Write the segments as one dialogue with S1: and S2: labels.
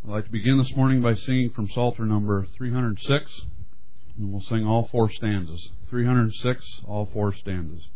S1: I'd like to begin this morning by singing from Psalter number 306, and we'll sing all four stanzas. 306, all four stanzas.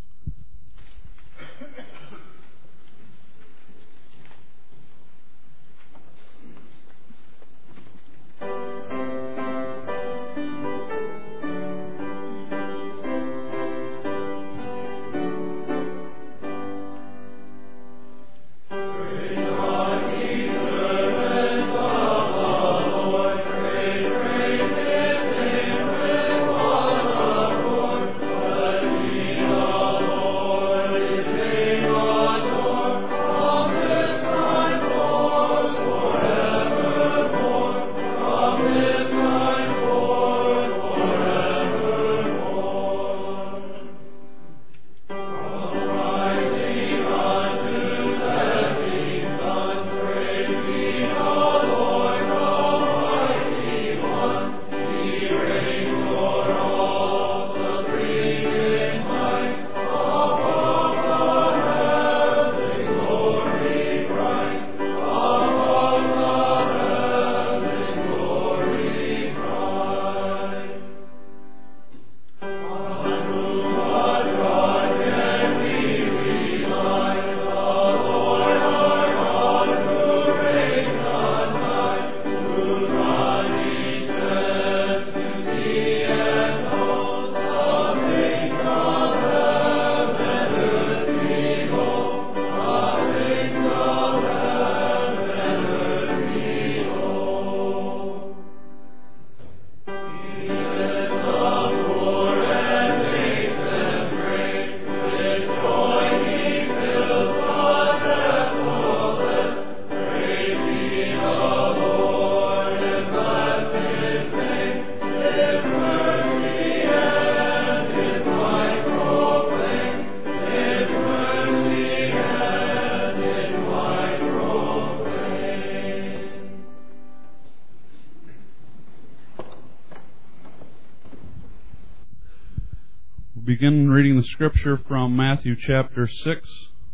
S1: Begin reading the scripture from Matthew chapter 6,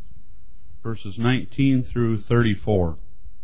S1: verses 19 through 34.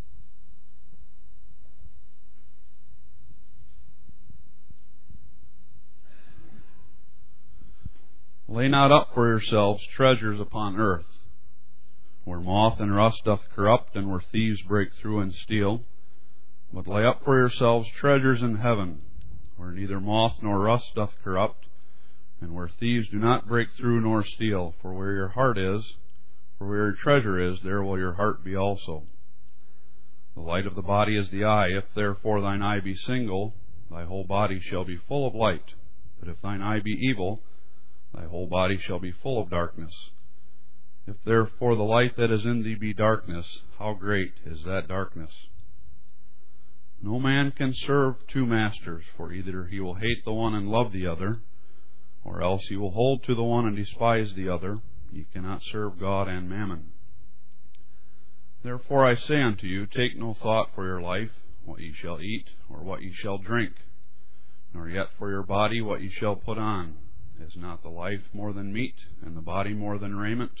S1: Lay not up for yourselves treasures upon earth, where moth and rust doth corrupt, and where thieves break through and steal. But lay up for yourselves treasures in heaven, where neither moth nor rust doth corrupt, and where thieves do not break through nor steal. For where your heart is, for where your treasure is, there will your heart be also. The light of the body is the eye. If therefore thine eye be single, thy whole body shall be full of light. But if thine eye be evil, thy whole body shall be full of darkness. If therefore the light that is in thee be darkness, how great is that darkness? No man can serve two masters, for either he will hate the one and love the other, or else he will hold to the one and despise the other. Ye cannot serve God and mammon. Therefore I say unto you, take no thought for your life, what ye shall eat, or what ye shall drink, nor yet for your body what ye shall put on. Is not the life more than meat, and the body more than raiment?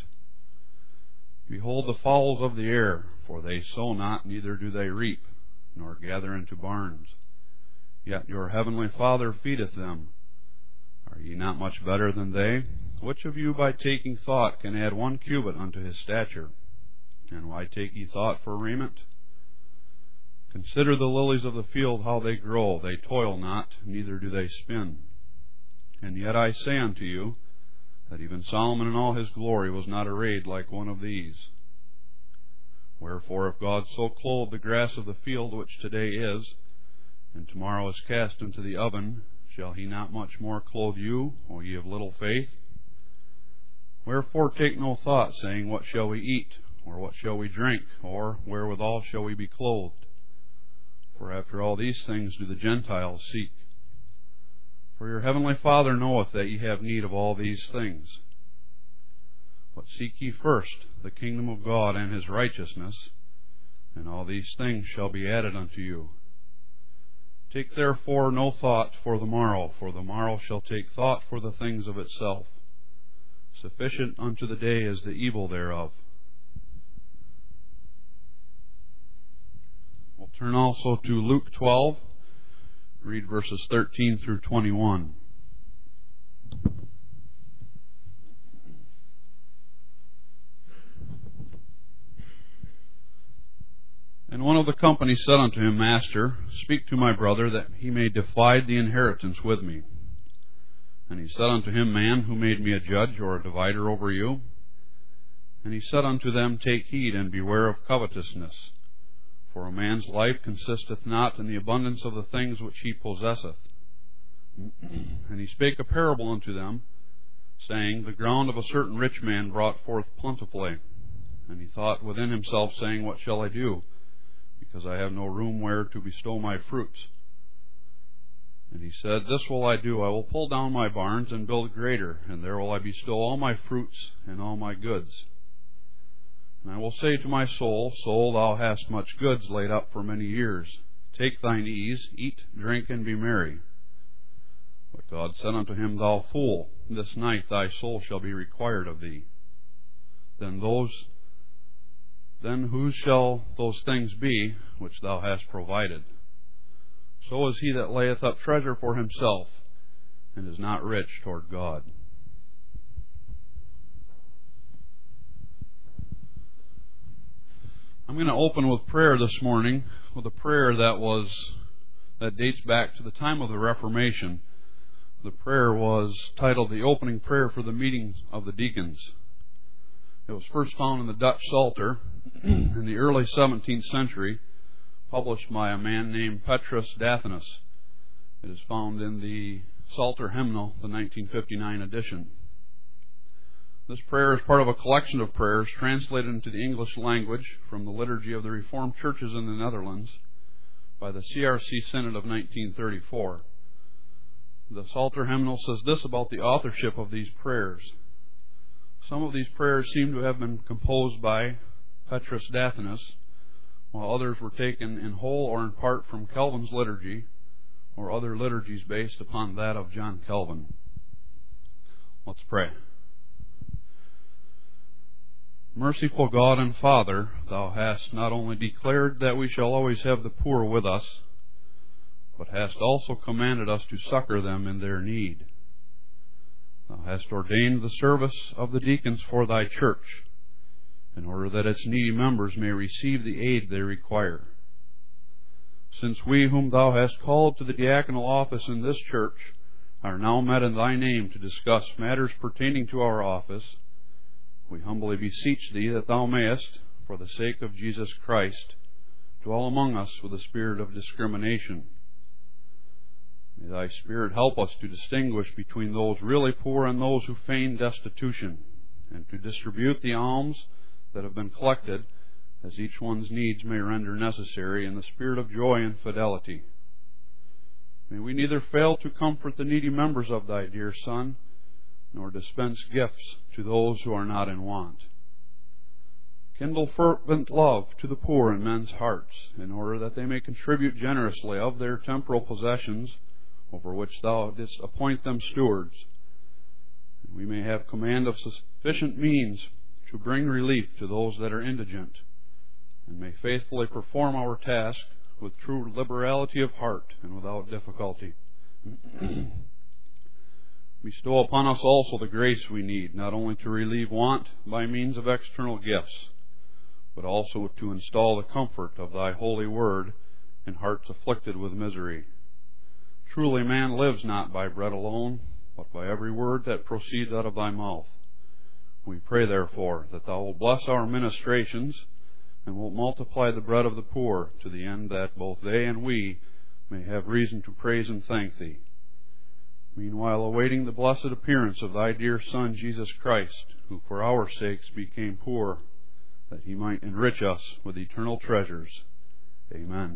S1: Behold the fowls of the air, for they sow not, neither do they reap, nor gather into barns. Yet your heavenly Father feedeth them. Are ye not much better than they? Which of you by taking thought can add 1 cubit unto his stature? And why take ye thought for raiment? Consider the lilies of the field, how they grow. They toil not, neither do they spin. And yet I say unto you, that even Solomon in all his glory was not arrayed like one of these. Wherefore if God so clothe the grass of the field, which today is, and tomorrow is cast into the oven, shall he not much more clothe you, O ye of little faith? Wherefore take no thought, saying, what shall we eat, or what shall we drink, or wherewithal shall we be clothed? For after all these things do the Gentiles seek. For your heavenly Father knoweth that ye have need of all these things. But seek ye first the kingdom of God and his righteousness, and all these things shall be added unto you. Take therefore no thought for the morrow shall take thought for the things of itself. Sufficient unto the day is the evil thereof. We'll turn also to Luke 12, read verses 13 through 21. And one of the company said unto him, Master, speak to my brother, that he may divide the inheritance with me. And he said unto him, Man, who made me a judge or a divider over you? And he said unto them, Take heed, and beware of covetousness. For a man's life consisteth not in the abundance of the things which he possesseth. And he spake a parable unto them, saying, The ground of a certain rich man brought forth plentifully. And he thought within himself, saying, What shall I do? Because I have no room where to bestow my fruits. And he said, This will I do, I will pull down my barns and build greater, and there will I bestow all my fruits and all my goods. And I will say to my soul, Soul, thou hast much goods laid up for many years. Take thine ease, eat, drink, and be merry. But God said unto him, Thou fool, this night thy soul shall be required of thee. Then whose shall those things be which thou hast provided? So is he that layeth up treasure for himself, and is not rich toward God. I'm going to open with prayer this morning, with a prayer that dates back to the time of the Reformation. The prayer was titled The Opening Prayer for the Meeting of the Deacons. It was first found in the Dutch Psalter in the early 17th century, published by a man named Petrus Dathenus. It is found in the Psalter Hymnal, the 1959 edition. This prayer is part of a collection of prayers translated into the English language from the Liturgy of the Reformed Churches in the Netherlands by the CRC Synod of 1934. The Psalter Hymnal says this about the authorship of these prayers. Some of these prayers seem to have been composed by Petrus Dathenus, while others were taken in whole or in part from Calvin's liturgy or other liturgies based upon that of John Calvin. Let's pray. Merciful God and Father, Thou hast not only declared that we shall always have the poor with us, but hast also commanded us to succor them in their need. Thou hast ordained the service of the deacons for Thy church, in order that its needy members may receive the aid they require. Since we whom Thou hast called to the diaconal office in this church are now met in Thy name to discuss matters pertaining to our office, we humbly beseech Thee that Thou mayest, for the sake of Jesus Christ, dwell among us with a spirit of discrimination. May Thy Spirit help us to distinguish between those really poor and those who feign destitution, and to distribute the alms that have been collected as each one's needs may render necessary in the spirit of joy and fidelity. May we neither fail to comfort the needy members of Thy dear Son, nor dispense gifts to those who are not in want. Kindle fervent love to the poor in men's hearts, in order that they may contribute generously of their temporal possessions, over which Thou didst appoint them stewards. And we may have command of sufficient means to bring relief to those that are indigent, and may faithfully perform our task with true liberality of heart and without difficulty. Bestow upon us also the grace we need, not only to relieve want by means of external gifts, but also to install the comfort of Thy holy word in hearts afflicted with misery. Truly man lives not by bread alone, but by every word that proceeds out of Thy mouth. We pray, therefore, that Thou wilt bless our ministrations, and wilt multiply the bread of the poor, to the end that both they and we may have reason to praise and thank Thee. Meanwhile, awaiting the blessed appearance of Thy dear Son, Jesus Christ, who for our sakes became poor, that He might enrich us with eternal treasures. Amen.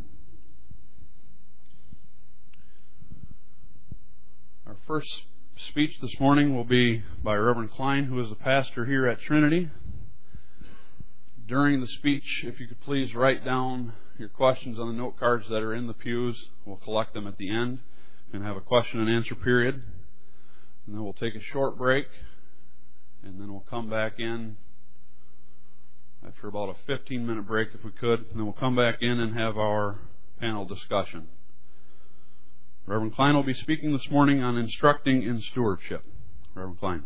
S1: Our first speech this morning will be by Reverend Klein, who is the pastor here at Trinity. During the speech, if you could please write down your questions on the note cards that are in the pews. We'll collect them at the end and have a question and answer period. And then we'll take a short break, and then we'll come back in after about a 15-minute break if we could, and then we'll come back in and have our panel discussion. Reverend Klein will be speaking this morning on instructing in stewardship. Reverend Klein.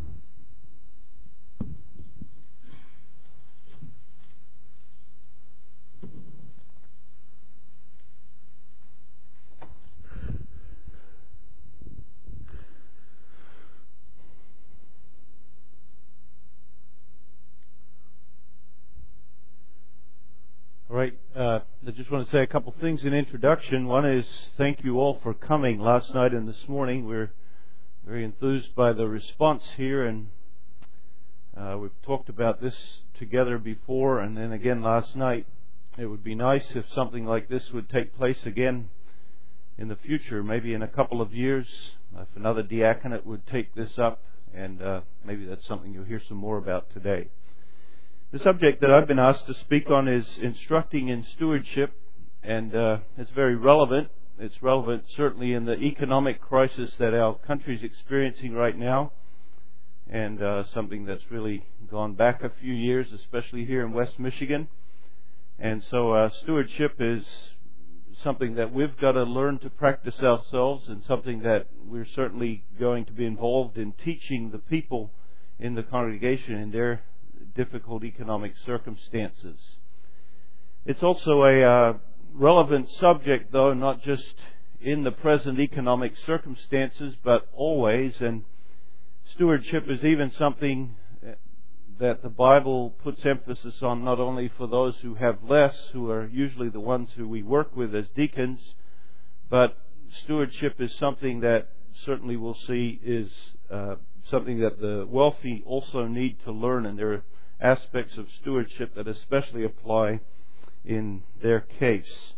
S2: All right, I just want to say a couple things in introduction. One is thank you all for coming last night and this morning. We're very enthused by the response here, and we've talked about this together before and then again last night. It would be nice if something like this would take place again in the future, maybe in a couple of years, if another diaconate would take this up, and maybe that's something you'll hear some more about today. The subject that I've been asked to speak on is instructing in stewardship, and it's very relevant. It's relevant certainly in the economic crisis that our country is experiencing right now, and something that's really gone back a few years, especially here in West Michigan. And so stewardship is something that we've got to learn to practice ourselves, and something that we're certainly going to be involved in teaching the people in the congregation in their difficult economic circumstances. It's also a relevant subject, though, not just in the present economic circumstances, but always. And stewardship is even something that the Bible puts emphasis on, not only for those who have less, who are usually the ones who we work with as deacons, but stewardship is something that certainly we'll see is something that the wealthy also need to learn, and there are aspects of stewardship that especially apply in their case.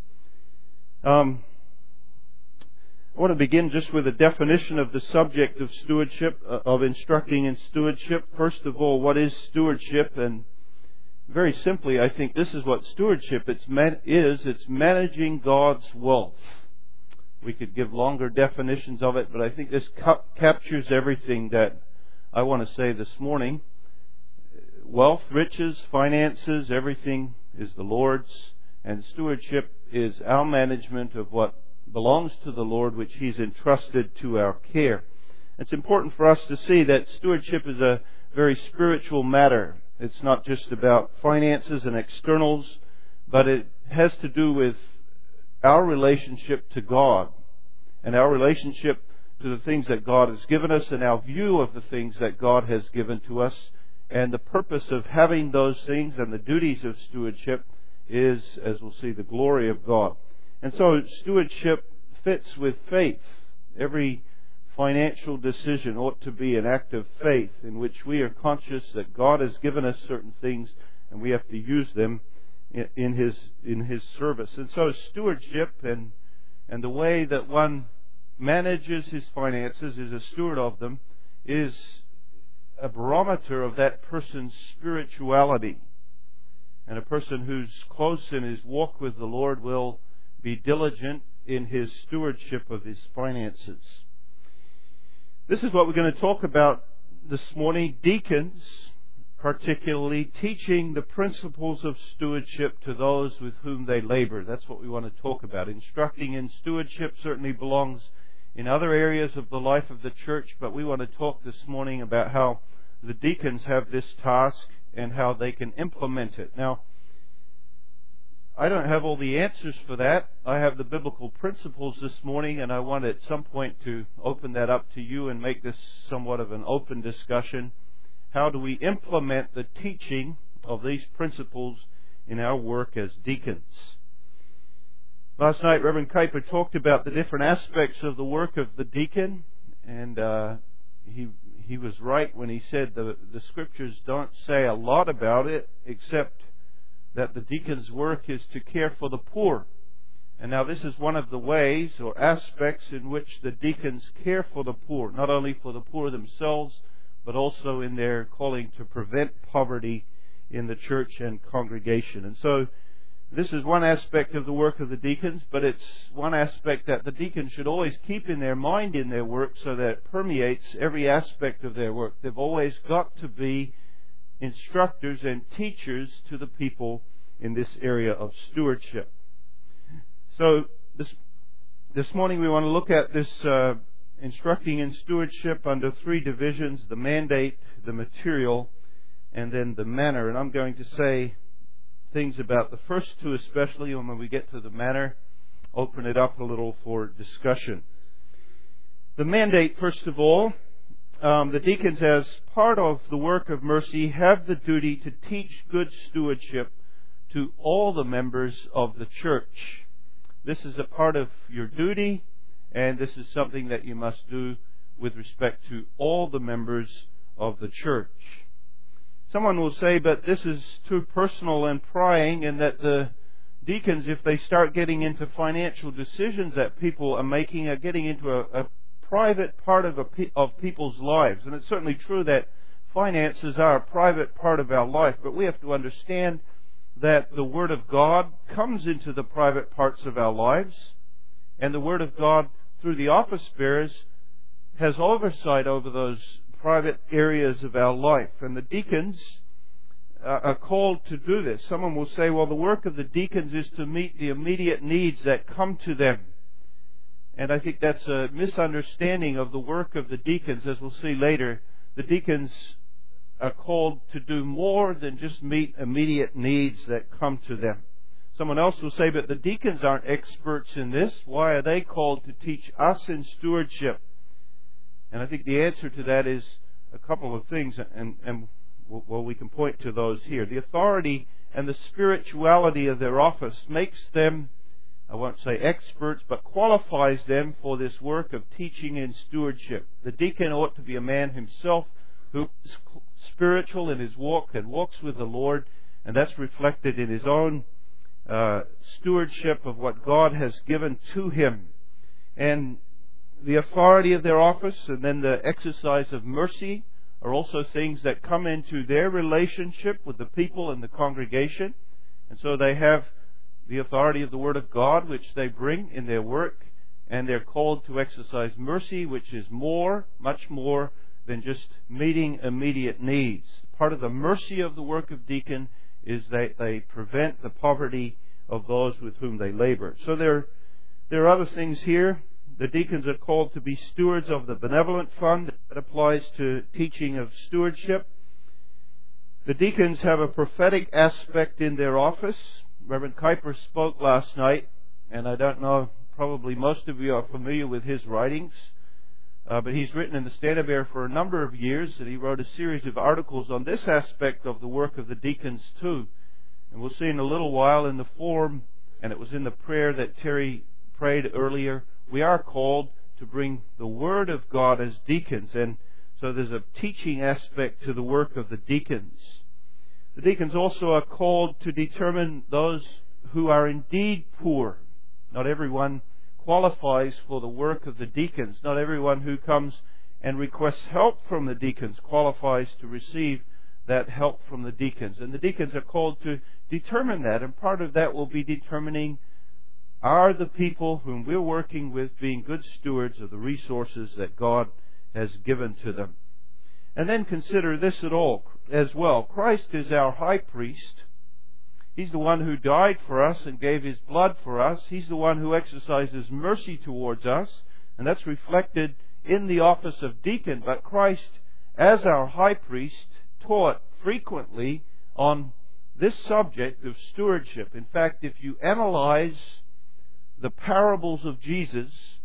S2: I want to begin just with a definition of the subject of stewardship, of instructing in stewardship. First of all, what is stewardship? And very simply, I think this is what stewardship is. It's managing God's wealth. We could give longer definitions of it, but I think this captures everything that I want to say this morning. Wealth, riches, finances, everything is the Lord's, and stewardship is our management of what belongs to the Lord, which He's entrusted to our care. It's important for us to see that stewardship is a very spiritual matter. It's not just about finances and externals, but it has to do with our relationship to God and our relationship to the things that God has given us and our view of the things that God has given to us. And the purpose of having those things and the duties of stewardship is, as we'll see, the glory of God. And so stewardship fits with faith. Every financial decision ought to be an act of faith in which we are conscious that God has given us certain things and we have to use them in His service. And so stewardship and the way that one manages his finances, is a steward of them, is a barometer of that person's spirituality. And a person who's close in his walk with the Lord will be diligent in his stewardship of his finances. This is what we're going to talk about this morning. Deacons, particularly, teaching the principles of stewardship to those with whom they labor. That's what we want to talk about. Instructing in stewardship certainly belongs in other areas of the life of the church, but we want to talk this morning about how the deacons have this task and how they can implement it. Now, I don't have all the answers for that. I have the biblical principles this morning, and I want at some point to open that up to you and make this somewhat of an open discussion. How do we implement the teaching of these principles in our work as deacons? Last night, Reverend Kuiper talked about the different aspects of the work of the deacon, and he was right when he said the Scriptures don't say a lot about it, except that the deacon's work is to care for the poor. And now this is one of the ways or aspects in which the deacons care for the poor, not only for the poor themselves, but also in their calling to prevent poverty in the church and congregation. And so this is one aspect of the work of the deacons, but it's one aspect that the deacons should always keep in their mind in their work so that it permeates every aspect of their work. They've always got to be instructors and teachers to the people in this area of stewardship. So this morning we want to look at this instructing in stewardship under three divisions: the mandate, the material, and then the manner. And I'm going to say things about the first two especially, and when we get to the manner, open it up a little for discussion. The mandate, first of all, the deacons, as part of the work of mercy, have the duty to teach good stewardship to all the members of the church. This is a part of your duty, and this is something that you must do with respect to all the members of the church. Someone will say, but this is too personal and prying, and that the deacons, if they start getting into financial decisions that people are making, are getting into a private part of people's lives. And it's certainly true that finances are a private part of our life, but we have to understand that the Word of God comes into the private parts of our lives, and the Word of God, through the office bearers, has oversight over those private areas of our life. And the deacons are called to do this. Someone will say, well, the work of the deacons is to meet the immediate needs that come to them. And I think that's a misunderstanding of the work of the deacons. As we'll see later, the deacons are called to do more than just meet immediate needs that come to them. Someone else will say, but the deacons aren't experts in this. Why are they called to teach us in stewardship? And I think the answer to that is a couple of things, and we can point to those here. The authority and the spirituality of their office makes them, I won't say experts, but qualifies them for this work of teaching in stewardship. The deacon ought to be a man himself who is spiritual in his walk and walks with the Lord, and that's reflected in his own stewardship of what God has given to him. And the authority of their office and then the exercise of mercy are also things that come into their relationship with the people in the congregation. And so they have the authority of the Word of God, which they bring in their work, and they're called to exercise mercy, which is more, much more than just meeting immediate needs. Part of the mercy of the work of deacon is that they prevent the poverty of those with whom they labor. So there are other things here. The deacons are called to be stewards of the benevolent fund. That applies to teaching of stewardship. The deacons have a prophetic aspect in their office. Reverend Kuiper spoke last night, and I don't know, probably most of you are familiar with his writings, but he's written in the Standard-Bearer for a number of years, and he wrote a series of articles on this aspect of the work of the deacons too. And we'll see in a little while in the form, and it was in the prayer that Terry prayed earlier, we are called to bring the Word of God as deacons, and so there's a teaching aspect to the work of the deacons. The deacons also are called to determine those who are indeed poor. Not everyone qualifies for the work of the deacons. Not everyone who comes and requests help from the deacons qualifies to receive that help from the deacons. And the deacons are called to determine that, and part of that will be determining, are the people whom we're working with being good stewards of the resources that God has given to them? And then consider this at all as well. Christ is our high priest. He's the one who died for us and gave His blood for us. He's the one who exercises mercy towards us, and that's reflected in the office of deacon. But Christ, as our high priest, taught frequently on this subject of stewardship. In fact, if you analyze the parables of Jesus,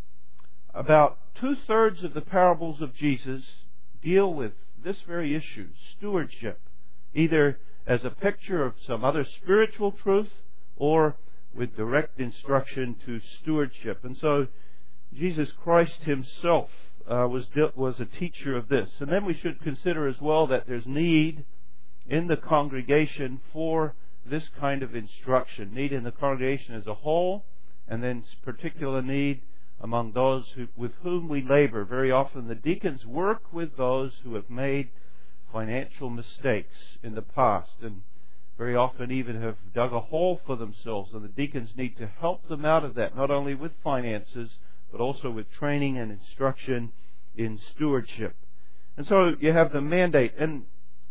S2: about 2/3 of the parables of Jesus deal with this very issue, stewardship, either as a picture of some other spiritual truth or with direct instruction to stewardship. And so Jesus Christ Himself was a teacher of this. And then we should consider as well that there's need in the congregation for this kind of instruction. Need in the congregation as a whole, and then particular need among those with whom we labor. Very often the deacons work with those who have made financial mistakes in the past, and very often even have dug a hole for themselves, and the deacons need to help them out of that, not only with finances, but also with training and instruction in stewardship. And so you have the mandate. And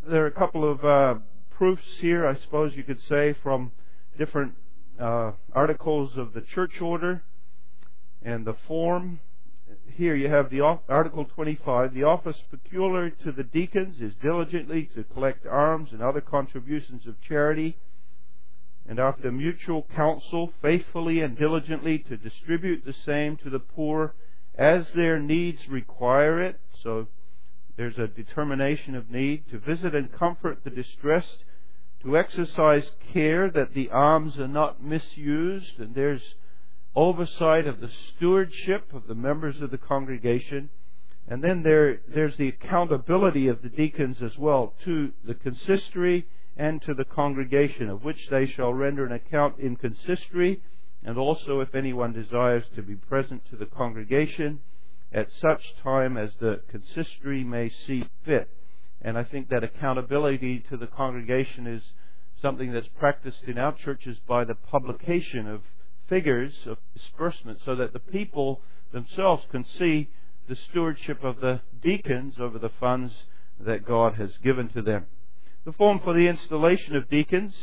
S2: there are a couple of proofs here, I suppose you could say, from different articles of the church order and the form. Here you have the Article 25. The office peculiar to the deacons is diligently to collect alms and other contributions of charity, and after mutual counsel, faithfully and diligently to distribute the same to the poor as their needs require it. So there's a determination of need. To visit and comfort the distressed, to exercise care that the alms are not misused, and there's oversight of the stewardship of the members of the congregation. And then there's the accountability of the deacons as well to the consistory and to the congregation, of which they shall render an account in consistory, and also if anyone desires to be present to the congregation at such time as the consistory may see fit. And I think that accountability to the congregation is something that's practiced in our churches by the publication of figures of disbursement, so that the people themselves can see the stewardship of the deacons over the funds that God has given to them. The form for the installation of deacons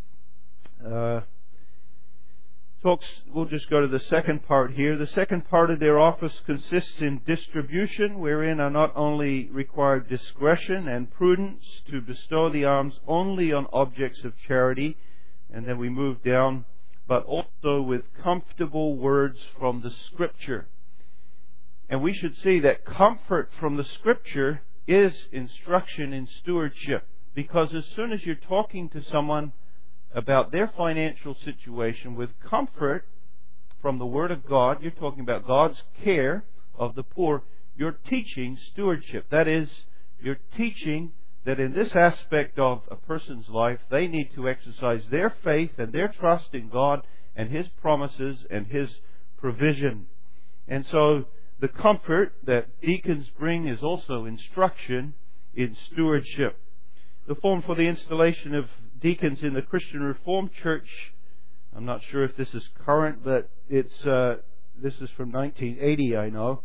S2: we'll just go to the second part here. The second part of their office consists in distribution, wherein are not only required discretion and prudence to bestow the alms only on objects of charity, and then we move down, but also with comfortable words from the Scripture. And we should see that comfort from the Scripture is instruction in stewardship. Because as soon as you're talking to someone about their financial situation with comfort from the Word of God, you're talking about God's care of the poor, you're teaching stewardship. That is, you're teaching that in this aspect of a person's life, they need to exercise their faith and their trust in God and His promises and His provision. And so the comfort that deacons bring is also instruction in stewardship. The form for the installation of deacons in the Christian Reformed Church, I'm not sure if this is current, but this is from 1980, I know.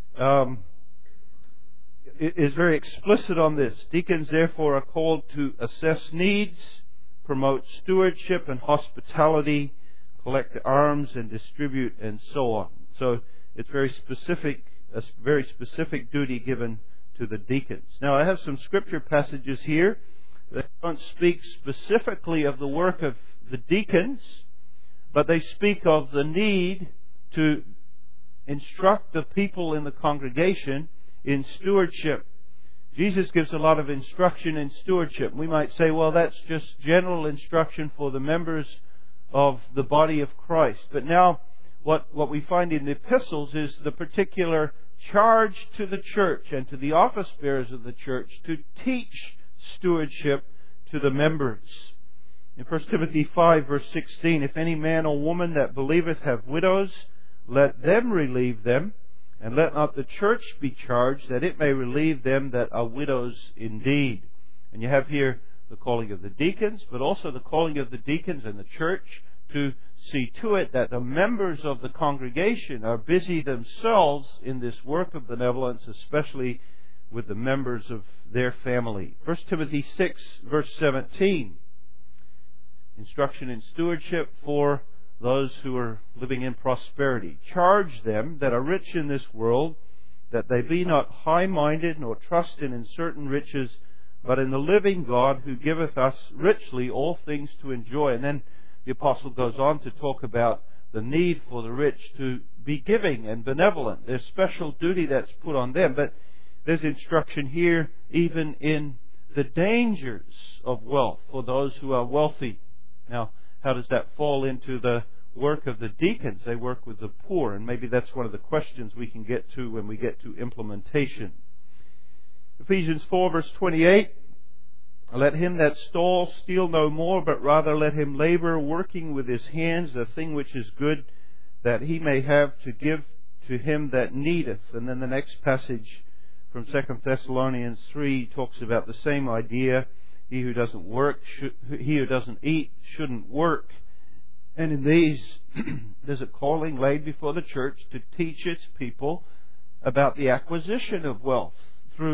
S2: It is very explicit on this. Deacons, therefore, are called to assess needs, promote stewardship and hospitality, collect alms and distribute, and so on. So it's very specific, a very specific duty given to the deacons. Now, I have some scripture passages here that don't speak specifically of the work of the deacons, but they speak of the need to instruct the people in the congregation in stewardship. Jesus gives a lot of instruction in stewardship. We might say, well, that's just general instruction for the members of the body of Christ. But now, what we find in the epistles is the particular charge to the church and to the office bearers of the church to teach stewardship to the members. In 1 Timothy 5 verse 16, if any man or woman that believeth have widows, let them relieve them, and let not the church be charged, that it may relieve them that are widows indeed. And you have here the calling of the deacons, but also the calling of the deacons and the church to see to it that the members of the congregation are busy themselves in this work of benevolence, especially with the members of their family. 1 Timothy 6 verse 17, instruction in stewardship for those who are living in prosperity. Charge them that are rich in this world, that they be not high-minded, nor trust in certain riches, but in the living God, who giveth us richly all things to enjoy. And then the apostle goes on to talk about the need for the rich to be giving and benevolent. There's special duty that's put on them, but there's instruction here even in the dangers of wealth for those who are wealthy. Now, how does that fall into the work of the deacons? They work with the poor, and maybe that's one of the questions we can get to when we get to implementation. Ephesians 4 verse 28, let him that stole steal no more, but rather let him labor, working with his hands the thing which is good, that he may have to give to him that needeth. And then the next passage from 2 Thessalonians 3 talks about the same idea. He who doesn't work, he who doesn't eat shouldn't work. And in these, there's a calling laid before the church to teach its people about the acquisition of wealth through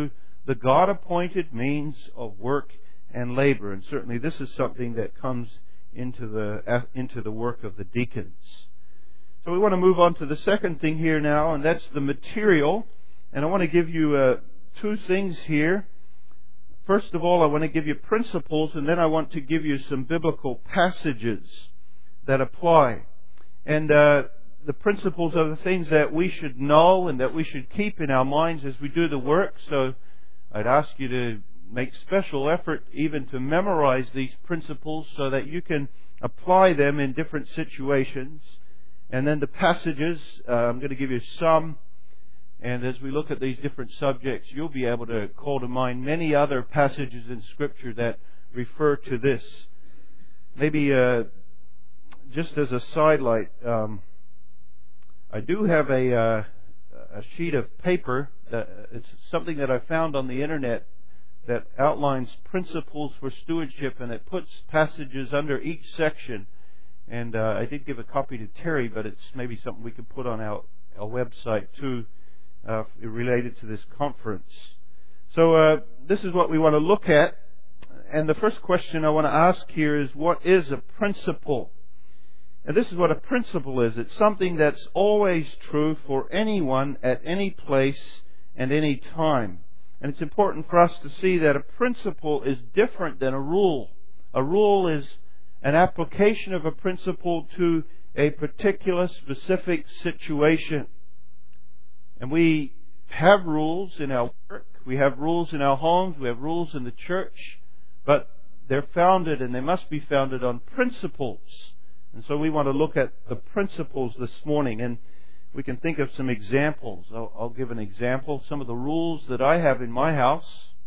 S2: the God-appointed means of work and labor. And certainly this is something that comes into the work of the deacons. So we want to move on to the second thing here now, and that's the material. And I want to give you two things here. First of all, I want to give you principles, and then I want to give you some biblical passages that apply. And the principles are the things that we should know and that we should keep in our minds as we do the work. So I'd ask you to make special effort even to memorize these principles so that you can apply them in different situations. And then the passages, I'm going to give you some. And as we look at these different subjects, you'll be able to call to mind many other passages in Scripture that refer to this. Maybe just as a sidelight, I do have a sheet of paper. It's something that I found on the internet that outlines principles for stewardship, and it puts passages under each section. And I did give a copy to Terry, but it's maybe something we could put on our website too, related to this conference. So this is what we want to look at. And the first question I want to ask here is, what is a principle? And this is what a principle is. It's something that's always true for anyone at any place and any time. And it's important for us to see that a principle is different than a rule. A rule is an application of a principle to a particular specific situation. And we have rules in our work, we have rules in our homes, we have rules in the church, but they're founded, and they must be founded on principles. And so we want to look at the principles this morning, and we can think of some examples. I'll give an example. Some of the rules that I have in my house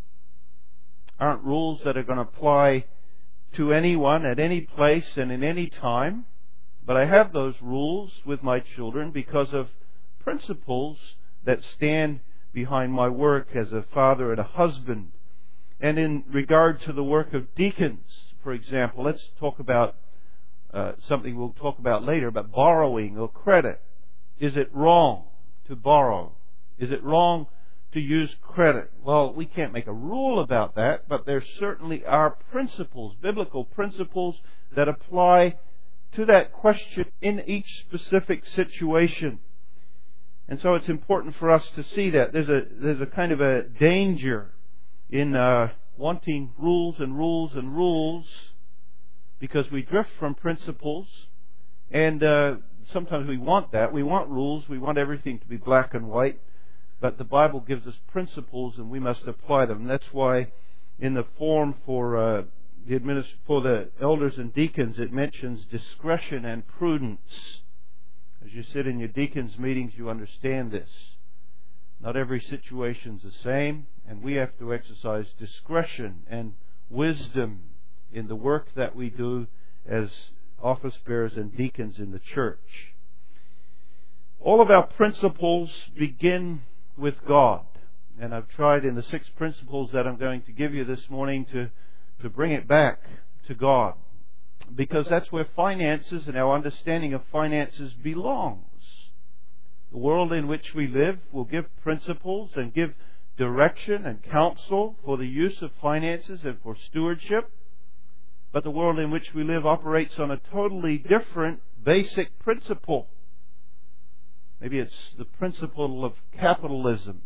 S2: aren't rules that are going to apply to anyone at any place and in any time, but I have those rules with my children because of principles that stand behind my work as a father and a husband. And in regard to the work of deacons, for example, let's talk about something we'll talk about later, about borrowing or credit. Is it wrong to borrow? Is it wrong to use credit? Well, we can't make a rule about that, but there certainly are principles, biblical principles, that apply to that question in each specific situation. And so it's important for us to see that. There's a kind of a danger in wanting rules and rules and rules, because we drift from principles, and sometimes we want that. We want rules. We want everything to be black and white. But the Bible gives us principles, and we must apply them. And that's why in the form for the elders and deacons, it mentions discretion and prudence. As you sit in your deacons' meetings, you understand this. Not every situation is the same, and we have to exercise discretion and wisdom in the work that we do as office bearers and deacons in the church. All of our principles begin with God. And I've tried in the 6 principles that I'm going to give you this morning to bring it back to God. Because that's where finances and our understanding of finances belongs. The world in which we live will give principles and give direction and counsel for the use of finances and for stewardship. But the world in which we live operates on a totally different basic principle. Maybe it's the principle of capitalism,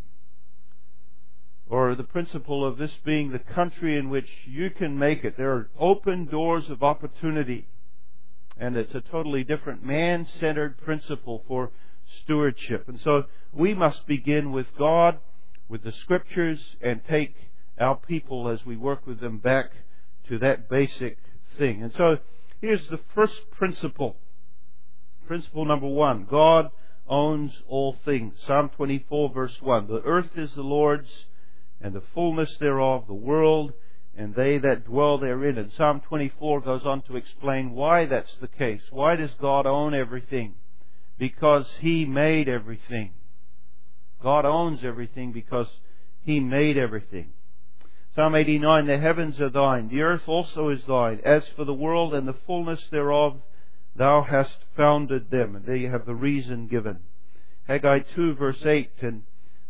S2: or the principle of this being the country in which you can make it. There are open doors of opportunity, and it's a totally different man-centered principle for stewardship. And so we must begin with God, with the Scriptures, and take our people as we work with them back to that basic thing. And so here's the first principle. Principle number 1, God owns all things. Psalm 24 verse 1, the earth is the Lord's, and the fullness thereof, the world, and they that dwell therein. And Psalm 24 goes on to explain why that's the case. Why does God own everything? Because He made everything. God owns everything because He made everything. Psalm 89, the heavens are thine, the earth also is thine. As for the world and the fullness thereof, thou hast founded them. And there you have the reason given. Haggai 2 verse 8, and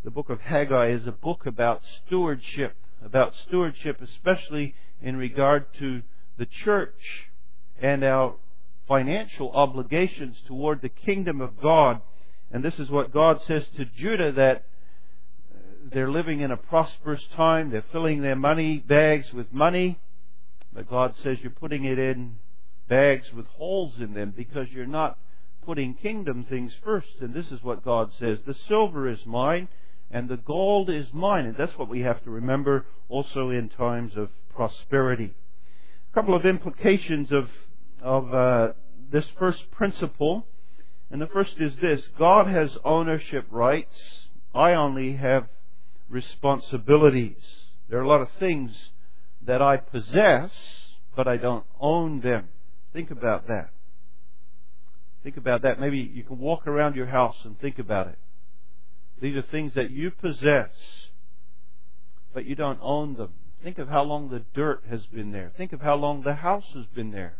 S2: The book of Haggai is a book about stewardship, especially in regard to the church and our financial obligations toward the kingdom of God. And this is what God says to Judah, that they're living in a prosperous time. They're filling their money bags with money. But God says you're putting it in bags with holes in them because you're not putting kingdom things first. And this is what God says. The silver is mine and the gold is mine. And that's what we have to remember also in times of prosperity. A couple of implications of this first principle. And the first is this: God has ownership rights. I only have responsibilities. There are a lot of things that I possess, but I don't own them. Think about that. Think about that. Maybe you can walk around your house and think about it. These are things that you possess, but you don't own them. Think of how long the dirt has been there. Think of how long the house has been there.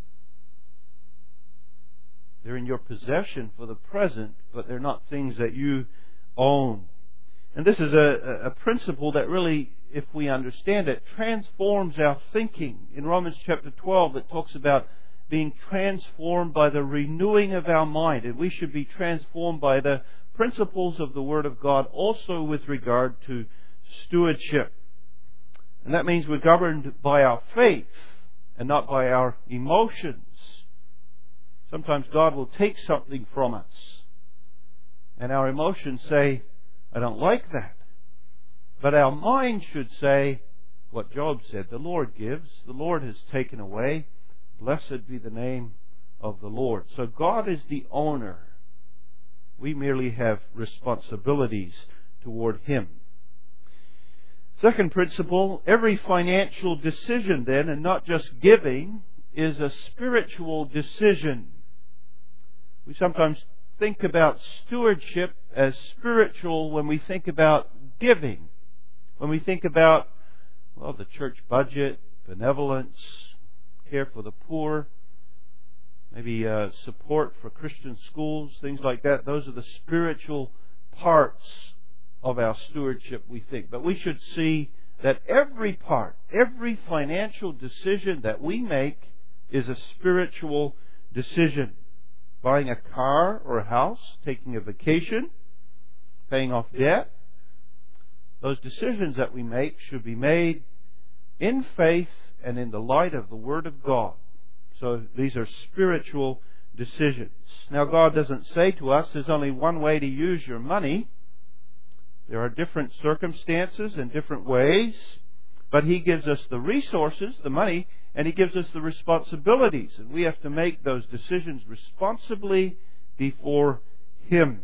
S2: They're in your possession for the present, but they're not things that you own. And this is a principle that really, if we understand it, transforms our thinking. In Romans chapter 12, it talks about being transformed by the renewing of our mind. And we should be transformed by the principles of the Word of God also with regard to stewardship. And that means we're governed by our faith and not by our emotions. Sometimes God will take something from us, and our emotions say, I don't like that. But our mind should say what Job said: the Lord gives, the Lord has taken away. Blessed be the name of the Lord. So God is the owner. We merely have responsibilities toward Him. Second principle, every financial decision then, and not just giving, is a spiritual decision. We sometimes think about stewardship as spiritual when we think about giving. When we think about, the church budget, benevolence, care for the poor, maybe support for Christian schools, things like that. Those are the spiritual parts of our stewardship, we think. But we should see that every financial decision that we make is a spiritual decision. Buying a car or a house, taking a vacation, paying off debt. Those decisions that we make should be made in faith and in the light of the Word of God. So these are spiritual decisions. Now, God doesn't say to us there's only one way to use your money. There are different circumstances and different ways, but He gives us the resources, the money, and He gives us the responsibilities. And we have to make those decisions responsibly before Him.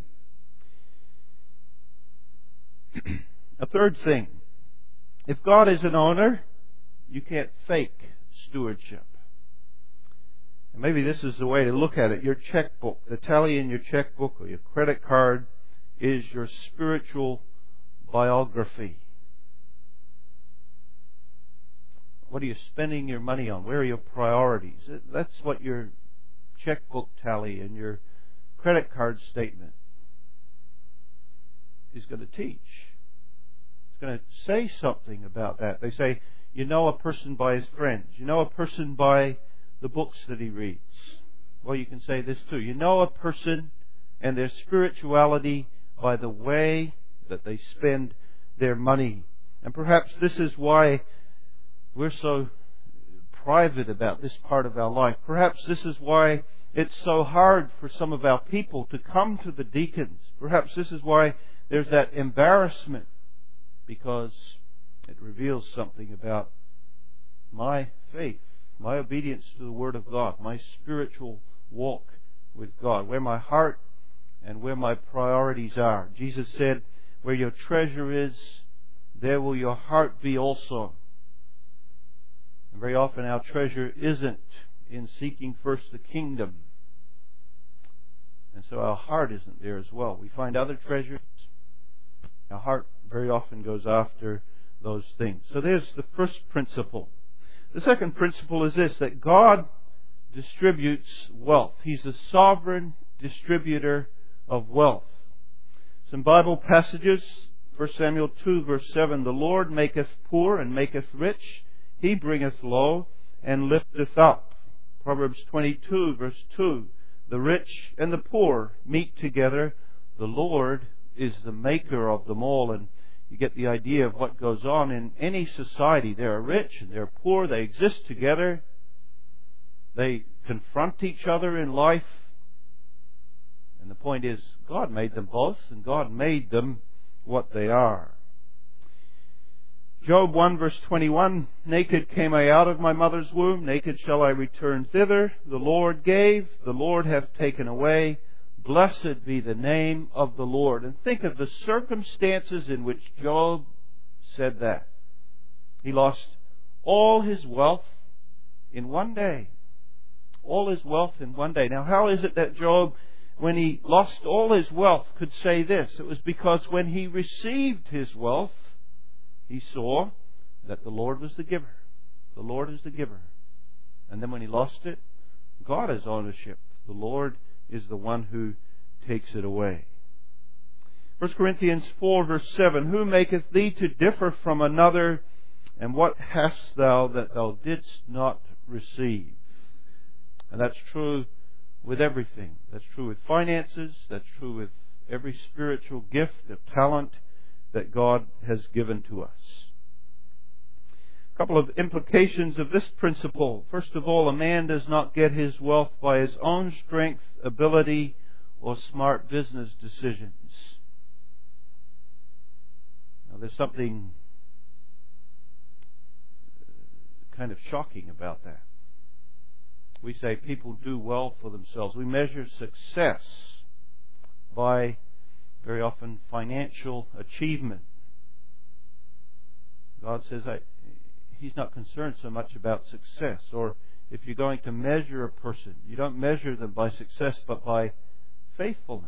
S2: A third thing, if God is an owner, you can't fake stewardship. And maybe this is the way to look at it. Your checkbook, the tally in your checkbook or your credit card, is your spiritual biography. What are you spending your money on? Where are your priorities? That's what your checkbook tally and your credit card statement is going to teach. It's going to say something about that. They say, you know a person by his friends. You know a person by the books that he reads. Well, you can say this too. You know a person and their spirituality by the way that they spend their money. And perhaps this is why we're so private about this part of our life. Perhaps this is why it's so hard for some of our people to come to the deacons. Perhaps this is why there's that embarrassment, because it reveals something about my faith, my obedience to the Word of God, my spiritual walk with God, where my heart and where my priorities are. Jesus said, where your treasure is, there will your heart be also. And very often our treasure isn't in seeking first the kingdom. And so our heart isn't there as well. We find other treasures. Our heart very often goes after those things. So there's the first principle. The second principle is this, that God distributes wealth. He's the sovereign distributor of wealth. Some Bible passages 1 Samuel 2 verse 7, the Lord maketh poor and maketh rich. He bringeth low and lifteth up. Proverbs 22 verse 2, the rich and the poor meet together. The Lord is the maker of them all. And you get the idea of what goes on in any society. There are rich and there are poor. They exist together. They confront each other in life. And the point is, God made them both, and God made them what they are. Job 1 verse 21, naked came I out of my mother's womb, naked shall I return thither. The Lord gave, the Lord hath taken away. Blessed be the name of the Lord. And think of the circumstances in which Job said that. He lost all his wealth in one day. All his wealth in one day. Now, how is it that Job, when he lost all his wealth, could say this? It was because when he received his wealth, he saw that the Lord was the giver. The Lord is the giver. And then when he lost it, God has ownership. The Lord is the one who takes it away. 1 Corinthians 4 verse 7, who maketh thee to differ from another, and what hast thou that thou didst not receive? And that's true with everything. That's true with finances. That's true with every spiritual gift of talent that God has given to us. A couple of implications of this principle. First of all, a man does not get his wealth by his own strength, ability, or smart business decisions. Now, there's something kind of shocking about that. We say people do well for themselves. We measure success by very often financial achievement. God says He's not concerned so much about success. Or if you're going to measure a person, you don't measure them by success but by faithfulness.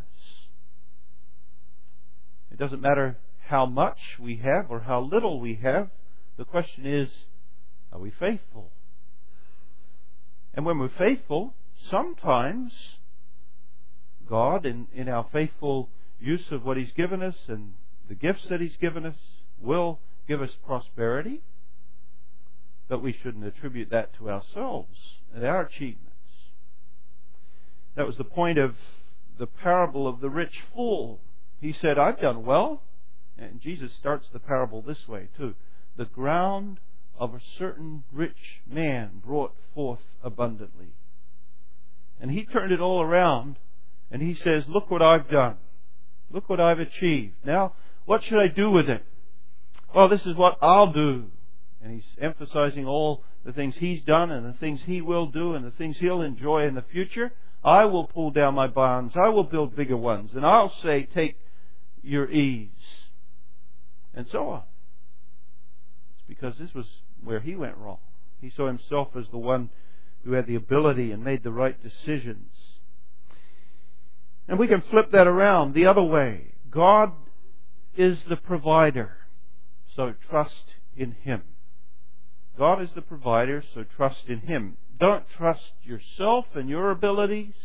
S2: It doesn't matter how much we have or how little we have. The question is, are we faithful? And when we're faithful, sometimes God, in our faithful use of what He's given us and the gifts that He's given us, will give us prosperity. But we shouldn't attribute that to ourselves and our achievements. That was the point of the parable of the rich fool. He said, I've done well. And Jesus starts the parable this way too. The ground of a certain rich man brought forth abundantly. And he turned it all around and he says, look what I've done. Look what I've achieved. Now, what should I do with it? Well, this is what I'll do. And he's emphasizing all the things he's done and the things he will do and the things he'll enjoy in the future. I will pull down my barns. I will build bigger ones. And I'll say, take your ease. And so on. It's because this was where he went wrong. He saw himself as the one who had the ability and made the right decisions. And we can flip that around the other way. God is the provider, so trust in Him. God is the provider, so trust in Him. Don't trust yourself and your abilities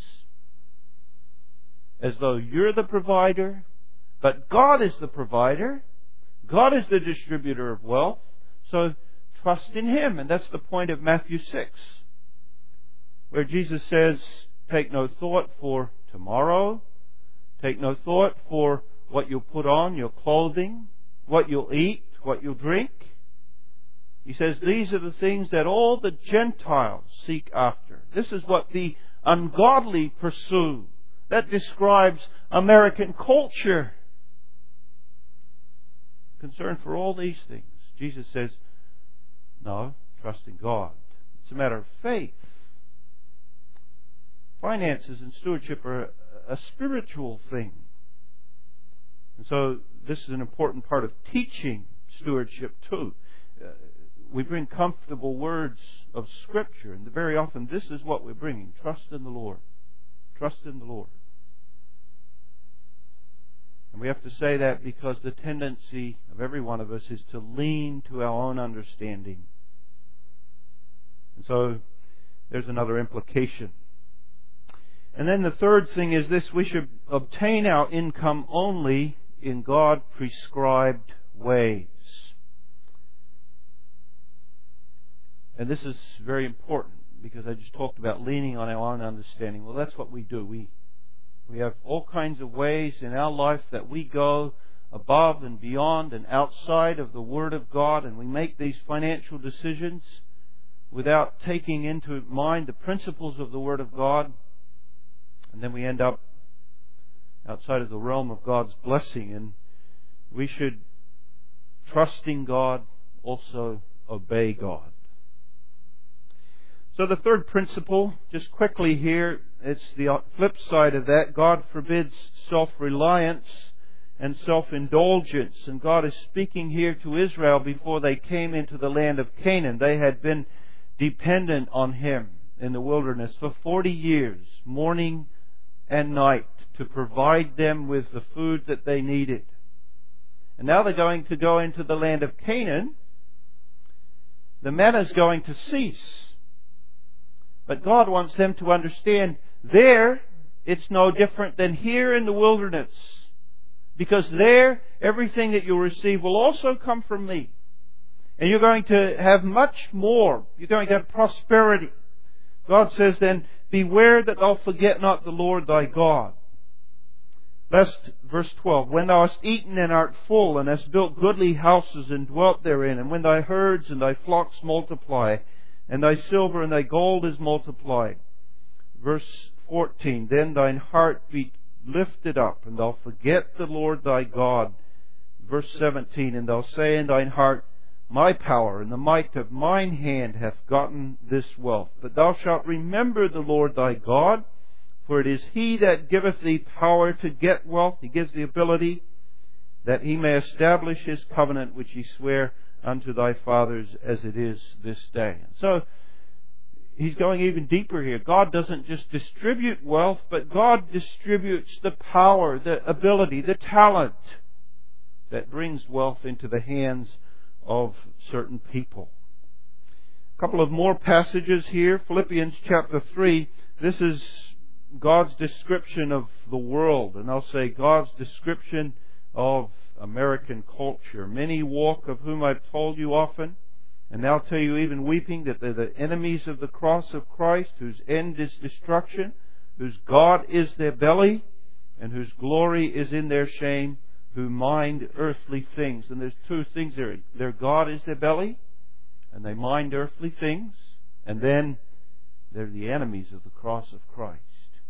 S2: as though you're the provider, but God is the provider. God is the distributor of wealth, so trust in Him. And that's the point of Matthew 6, where Jesus says, take no thought for tomorrow. Take no thought for what you'll put on, your clothing, what you'll eat, what you'll drink. He says these are the things that all the Gentiles seek after. This is what the ungodly pursue. That describes American culture. Concern for all these things. Jesus says, no, trust in God. It's a matter of faith. Finances and stewardship are a spiritual thing. And so this is an important part of teaching stewardship too. We bring comfortable words of Scripture, and very often this is what we're bringing. Trust in the Lord. Trust in the Lord. And we have to say that because the tendency of every one of us is to lean to our own understanding. And so there's another implication. And then the third thing is this: we should obtain our income only in God prescribed ways. And this is very important because I just talked about leaning on our own understanding. Well, that's what we do. We have all kinds of ways in our life that we go above and beyond and outside of the Word of God, and we make these financial decisions without taking into mind the principles of the Word of God, and then we end up outside of the realm of God's blessing. And we should, trusting God, also obey God. So the third principle, just quickly here, it's the flip side of that. God forbids self-reliance and self-indulgence. And God is speaking here to Israel before they came into the land of Canaan. They had been dependent on Him in the wilderness for 40 years, morning and night, to provide them with the food that they needed. And now they're going to go into the land of Canaan. The manna is going to cease. But God wants them to understand there it's no different than here in the wilderness. Because there, everything that you'll receive will also come from me. And you're going to have much more. You're going to have prosperity. God says then, beware that thou forget not the Lord thy God. Lest, verse 12, when thou hast eaten and art full, and hast built goodly houses and dwelt therein, and when thy herds and thy flocks multiply, and thy silver and thy gold is multiplied. Verse 14, then thine heart be lifted up, and thou forget the Lord thy God. Verse 17, and thou say in thine heart, my power and the might of mine hand hath gotten this wealth. But thou shalt remember the Lord thy God, for it is He that giveth thee power to get wealth. He gives the ability that He may establish His covenant which He sware unto thy fathers as it is this day. So He's going even deeper here. God doesn't just distribute wealth, but God distributes the power, the ability, the talent that brings wealth into the hands of certain people. A couple of more passages here. Philippians chapter 3. This is God's description of the world, and I'll say God's description of American culture. Many walk, of whom I've told you often, and now tell you even weeping, that they're the enemies of the cross of Christ, whose end is destruction, whose God is their belly, and whose glory is in their shame, who mind earthly things. And there's two things there. Their God is their belly, and they mind earthly things, and then they're the enemies of the cross of Christ.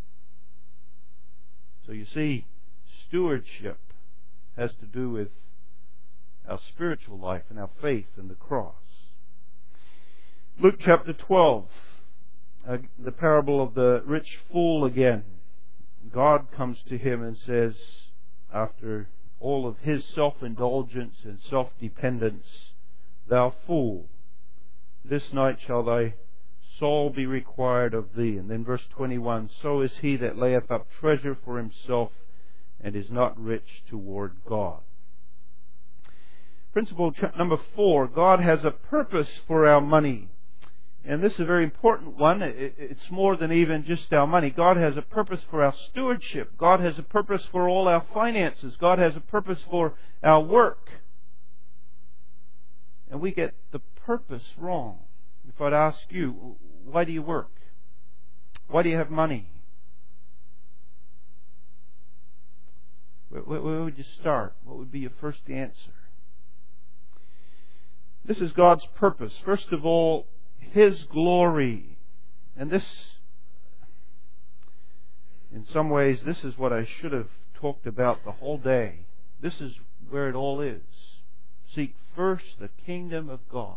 S2: So you see, stewardship has to do with our spiritual life and our faith in the cross. Luke chapter 12, the parable of the rich fool again. God comes to him and says, after all of his self-indulgence and self-dependence, thou fool, this night shall thy soul be required of thee. And then verse 21, so is he that layeth up treasure for himself and is not rich toward God. Principle number 4, God has a purpose for our money. And this is a very important one. It's more than even just our money. God has a purpose for our stewardship. God has a purpose for all our finances. God has a purpose for our work. And we get the purpose wrong. If I'd ask you, why do you work? Why do you have money? Where would you start? What would be your first answer? This is God's purpose. First of all, His glory. And this, in some ways, this is what I should have talked about the whole day. This is where it all is. Seek first the kingdom of God.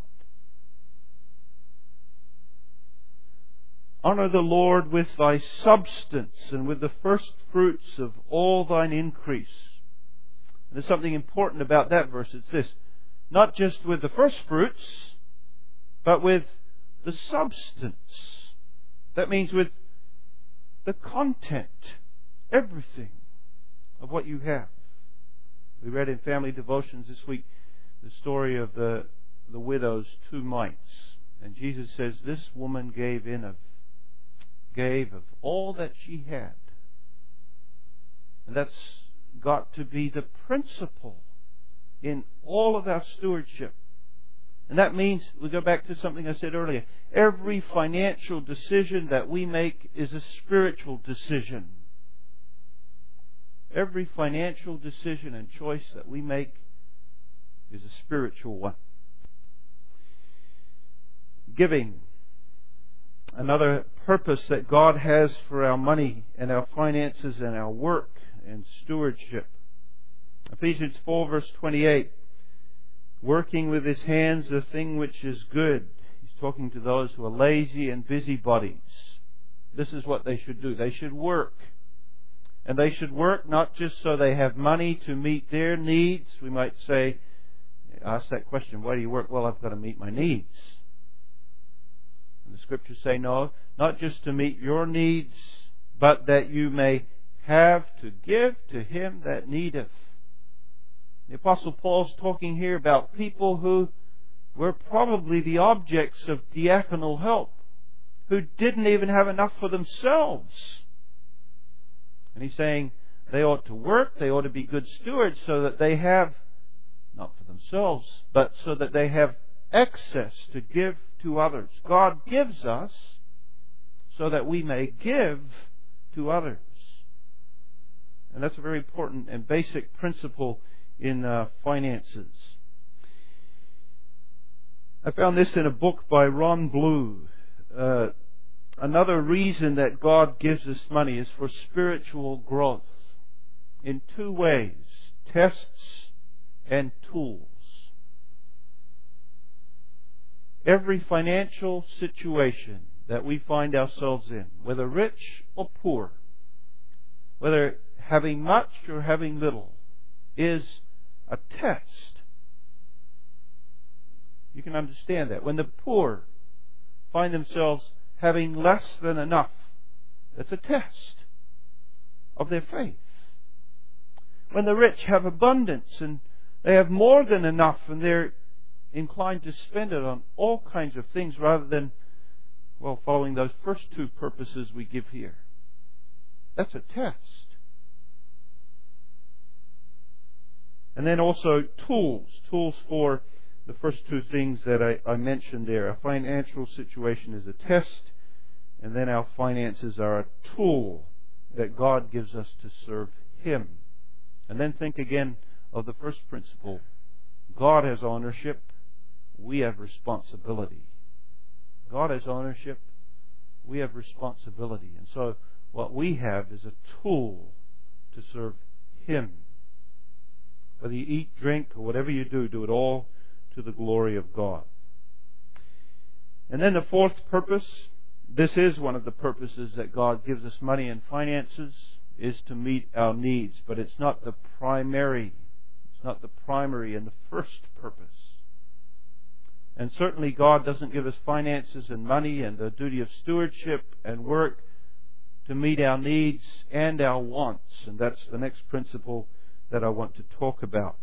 S2: Honor the Lord with thy substance and with the first fruits of all thine increase. And there's something important about that verse. It's this. Not just with the first fruits, but with the substance. That means with the content, everything of what you have. We read in family devotions this week the story of the widow's 2 mites. And Jesus says this woman gave of all that she had. And that's got to be the principle in all of our stewardship. And that means, we go back to something I said earlier, every financial decision that we make is a spiritual decision. Every financial decision and choice that we make is a spiritual one. Giving. Another purpose that God has for our money and our finances and our work and stewardship. Ephesians 4 verse 28. Working with his hands the thing which is good. He's talking to those who are lazy and busybodies. This is what they should do. They should work. And they should work not just so they have money to meet their needs. We might say, ask that question, why do you work? Well, I've got to meet my needs. And the Scriptures say, no, not just to meet your needs, but that you may have to give to him that needeth. The Apostle Paul's talking here about people who were probably the objects of diaconal help, who didn't even have enough for themselves. And he's saying they ought to work, they ought to be good stewards so that they have, not for themselves, but so that they have access to give to others. God gives us so that we may give to others. And that's a very important and basic principle in finances. I found this in a book by Ron Blue. Another reason that God gives us money is for spiritual growth in two ways: tests and tools. Every financial situation that we find ourselves in, whether rich or poor, whether having much or having little, is a test. You can understand that. When the poor find themselves having less than enough, that's a test of their faith. When the rich have abundance and they have more than enough and they're inclined to spend it on all kinds of things rather than, well, following those first two purposes we give here, that's a test. And then also tools for the first two things that I mentioned there. A financial situation is a test, and then our finances are a tool that God gives us to serve Him. And then think again of the first principle. God has ownership, we have responsibility. God has ownership, we have responsibility. And so what we have is a tool to serve Him. Whether you eat, drink, or whatever you do, do it all to the glory of God. And then the fourth purpose, this is one of the purposes that God gives us money and finances, is to meet our needs. But it's not the primary and the first purpose. And certainly God doesn't give us finances and money and the duty of stewardship and work to meet our needs and our wants. And that's the next principle that I want to talk about.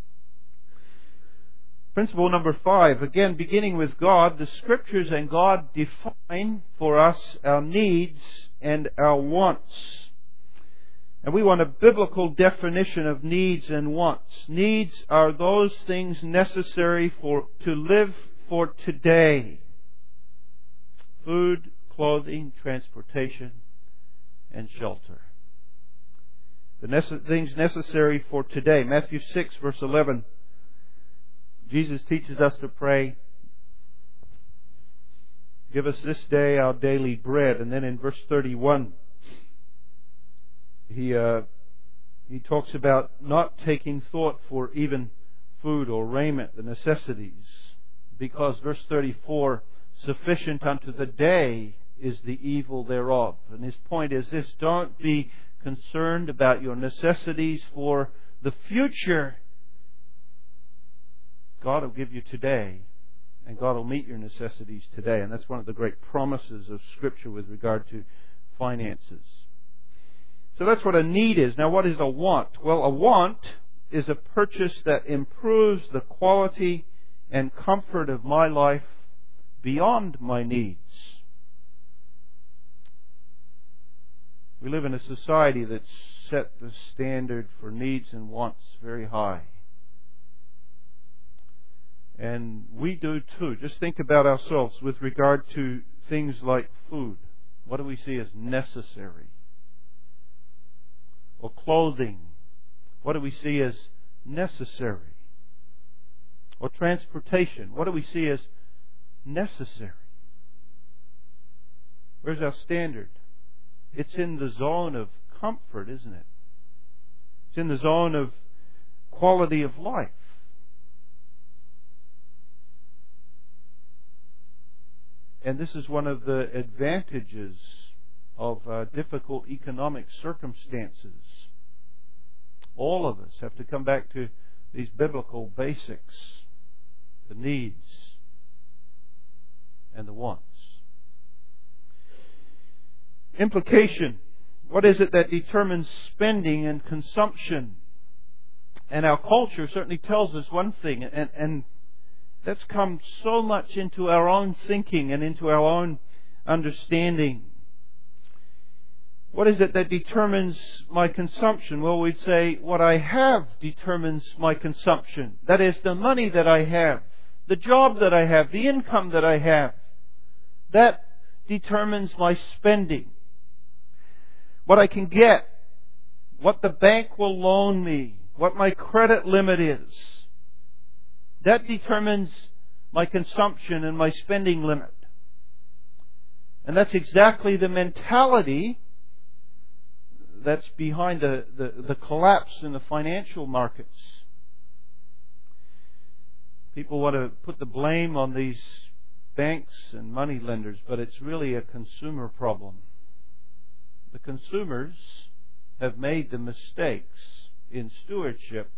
S2: Principle number 5, again beginning with God, the Scriptures and God define for us our needs and our wants. And we want a biblical definition of needs and wants. Needs are those things necessary to live for today. Food, clothing, transportation, and shelter. The things necessary for today. Matthew 6 verse 11. Jesus teaches us to pray, give us this day our daily bread. And then in verse 31, he talks about not taking thought for even food or raiment, the necessities. Because verse 34, sufficient unto the day is the evil thereof. And his point is this: don't be concerned about your necessities for the future. God will give you today, and God will meet your necessities today. And that's one of the great promises of Scripture with regard to finances. So that's what a need is. Now, what is a want? Well, a want is a purchase that improves the quality and comfort of my life beyond my needs. We live in a society that's set the standard for needs and wants very high. And we do too. Just think about ourselves with regard to things like food. What do we see as necessary? Or clothing. What do we see as necessary? Or transportation. What do we see as necessary? Where's our standard? It's in the zone of comfort, isn't it? It's in the zone of quality of life. And this is one of the advantages of difficult economic circumstances. All of us have to come back to these biblical basics, the needs and the wants. Implication. What is it that determines spending and consumption? And our culture certainly tells us one thing, and that's come so much into our own thinking and into our own understanding. What is it that determines my consumption? Well, we'd say what I have determines my consumption. That is, the money that I have, the job that I have, the income that I have. That determines my spending. What I can get, what the bank will loan me, what my credit limit is. That determines my consumption and my spending limit. And that's exactly the mentality that's behind the collapse in the financial markets. People want to put the blame on these banks and money lenders, but it's really a consumer problem. The consumers have made the mistakes in stewardship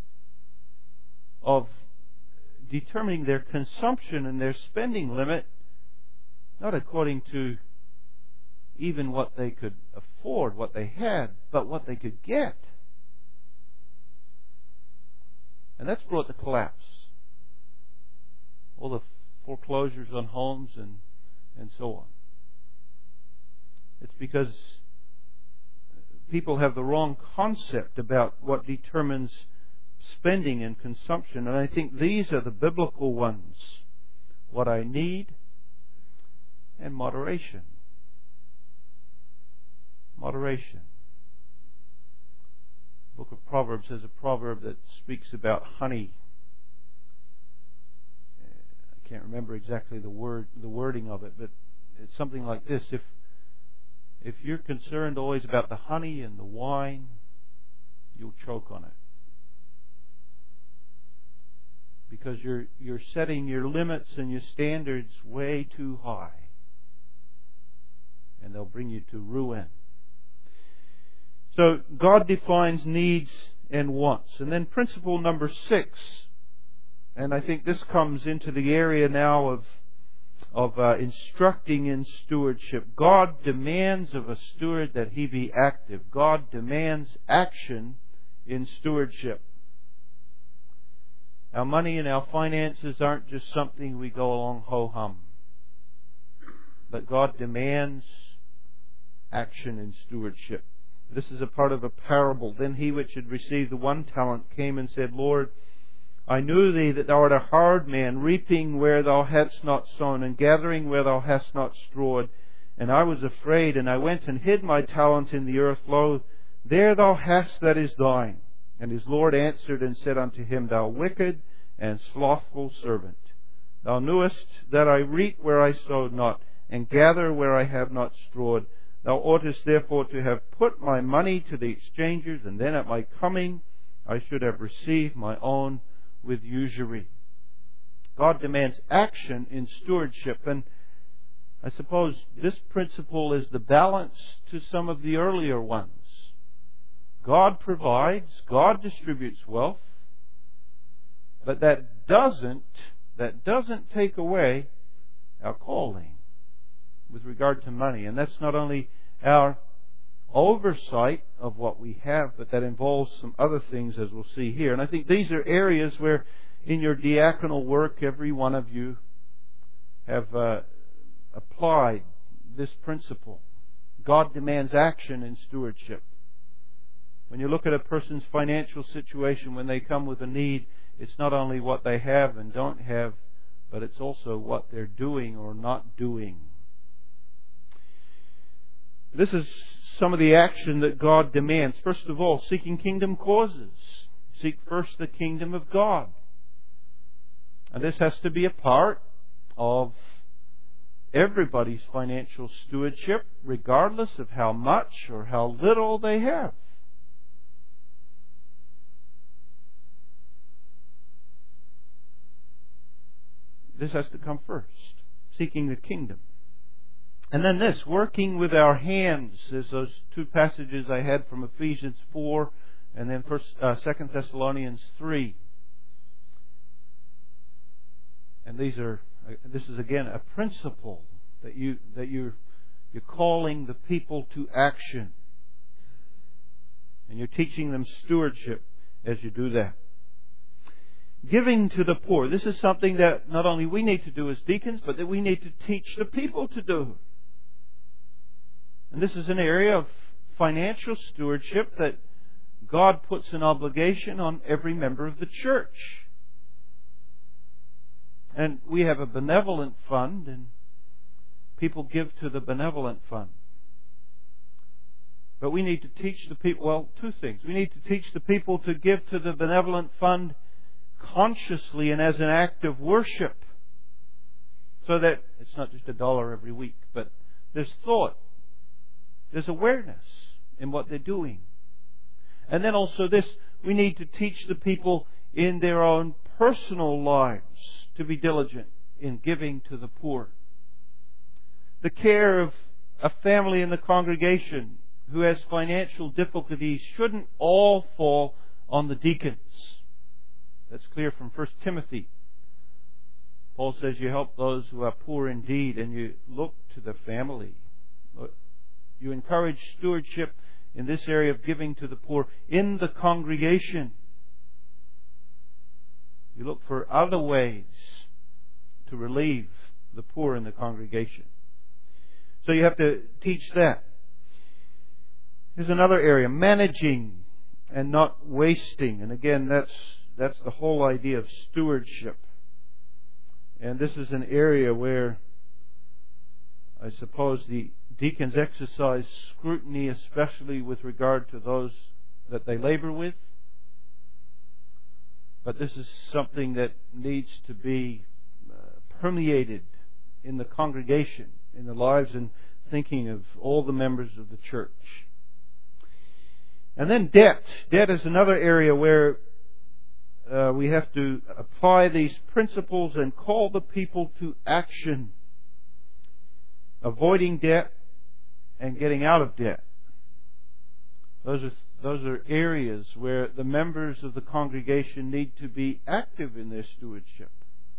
S2: of determining their consumption and their spending limit not according to even what they could afford, what they had, but what they could get. And that's brought the collapse. All the foreclosures on homes and so on. It's because people have the wrong concept about what determines spending and consumption. And I think these are the biblical ones. What I need and moderation. Moderation. The book of Proverbs has a proverb that speaks about honey. I can't remember exactly the wording of it, but it's something like this. If you're concerned always about the honey and the wine, you'll choke on it. Because you're setting your limits and your standards way too high. And they'll bring you to ruin. So God defines needs and wants. And then principle number 6, and I think this comes into the area now of instructing in stewardship. God demands of a steward that he be active. God demands action in stewardship. Our money and our finances aren't just something we go along ho-hum. But God demands action in stewardship. This is a part of a parable. Then he which had received the 1 talent came and said, Lord, I knew thee that thou art a hard man, reaping where thou hadst not sown, and gathering where thou hast not strawed. And I was afraid, and I went and hid my talent in the earth. Lo, there thou hast that is thine. And his Lord answered and said unto him, Thou wicked and slothful servant, thou knewest that I reap where I sowed not, and gather where I have not strawed. Thou oughtest therefore to have put my money to the exchangers, and then at my coming I should have received my own with usury. God demands action in stewardship, and I suppose this principle is the balance to some of the earlier ones. God provides, God distributes wealth, but that doesn't take away our calling with regard to money. And that's not only our oversight of what we have, but that involves some other things, as we'll see here. And I think these are areas where in your diaconal work every one of you have applied this principle. God demands action in stewardship. When you look at a person's financial situation when they come with a need, it's not only what they have and don't have, but it's also what they're doing or not doing. This is some of the action that God demands. First of all, seeking kingdom causes. Seek first the kingdom of God. And this has to be a part of everybody's financial stewardship, regardless of how much or how little they have. This has to come first, seeking the kingdom. And then this, working with our hands. There's those two passages I had from Ephesians 4 and then 2 Thessalonians 3. And this is again a principle that you're calling the people to action. And you're teaching them stewardship as you do that. Giving to the poor. This is something that not only we need to do as deacons, but that we need to teach the people to do. And this is an area of financial stewardship that God puts an obligation on every member of the church. And we have a benevolent fund, and people give to the benevolent fund. But we need to teach the people, well, two things. We need to teach the people to give to the benevolent fund consciously and as an act of worship, so that it's not just $1 every week, but there's thought, there's awareness in what they're doing. And then also this, we need to teach the people in their own personal lives to be diligent in giving to the poor. The care of a family in the congregation who has financial difficulties shouldn't all fall on the deacons. That's clear from 1 Timothy. Paul says you help those who are poor indeed, and you look to the family. You encourage stewardship in this area of giving to the poor in the congregation. You look for other ways to relieve the poor in the congregation. So you have to teach that. Here's another area, managing and not wasting. And again, that's the whole idea of stewardship. And this is an area where I suppose the deacons exercise scrutiny, especially with regard to those that they labor with. But this is something that needs to be permeated in the congregation, in the lives and thinking of all the members of the church. And then debt. Debt is another area where we have to apply these principles and call the people to action. Avoiding debt and getting out of debt. Those are areas where the members of the congregation need to be active in their stewardship.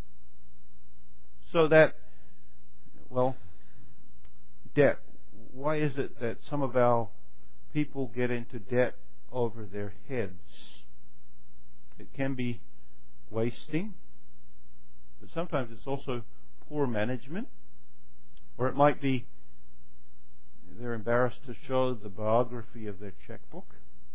S2: So that, well, debt. Why is it that some of our people get into debt over their heads? It can be wasting, but sometimes it's also poor management, or it might be they're embarrassed to show the biography of their checkbook.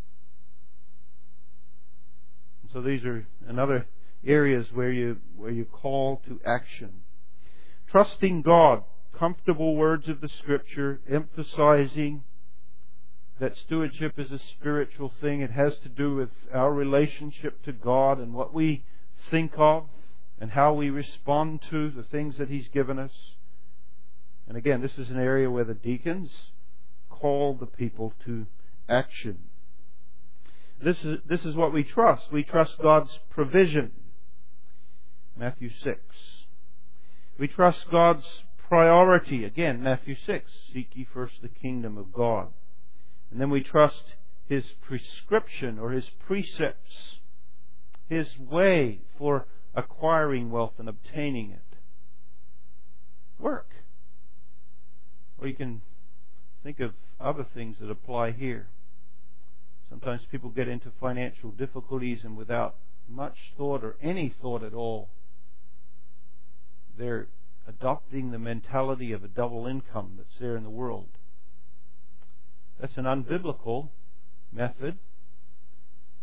S2: And so these are another areas where you call to action. Trusting God, comfortable words of the Scripture, emphasizing that stewardship is a spiritual thing. It has to do with our relationship to God and what we think of and how we respond to the things that He's given us. And again, this is an area where the deacons call the people to action. This is what we trust. We trust God's provision. Matthew 6. We trust God's priority. Again, Matthew 6. Seek ye first the kingdom of God. And then we trust His prescription or His precepts, His way for acquiring wealth and obtaining it. Work. Or you can think of other things that apply here. Sometimes people get into financial difficulties and without much thought or any thought at all, they're adopting the mentality of a double income that's there in the world. That's an unbiblical method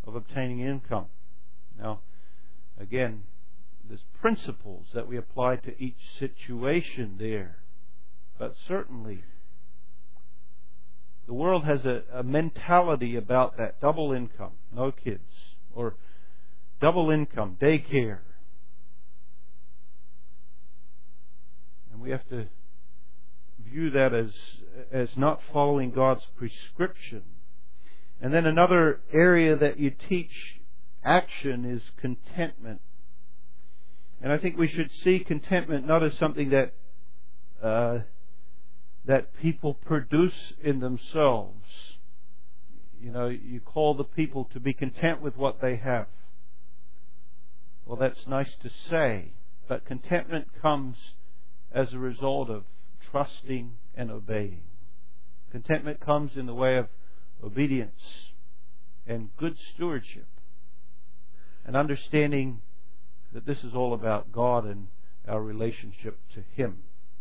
S2: of obtaining income. Now, again, there's principles that we apply to each situation there. But certainly, the world has a mentality about that double income, no kids, or double income, daycare. And we have to view that as not following God's prescription. And then another area that you teach action is contentment. And I think we should see contentment not as something that people produce in themselves. You know, you call the people to be content with what they have. Well, that's nice to say, but contentment comes as a result of trusting and obeying. Contentment comes in the way of obedience and good stewardship and understanding that this is all about God and our relationship to Him.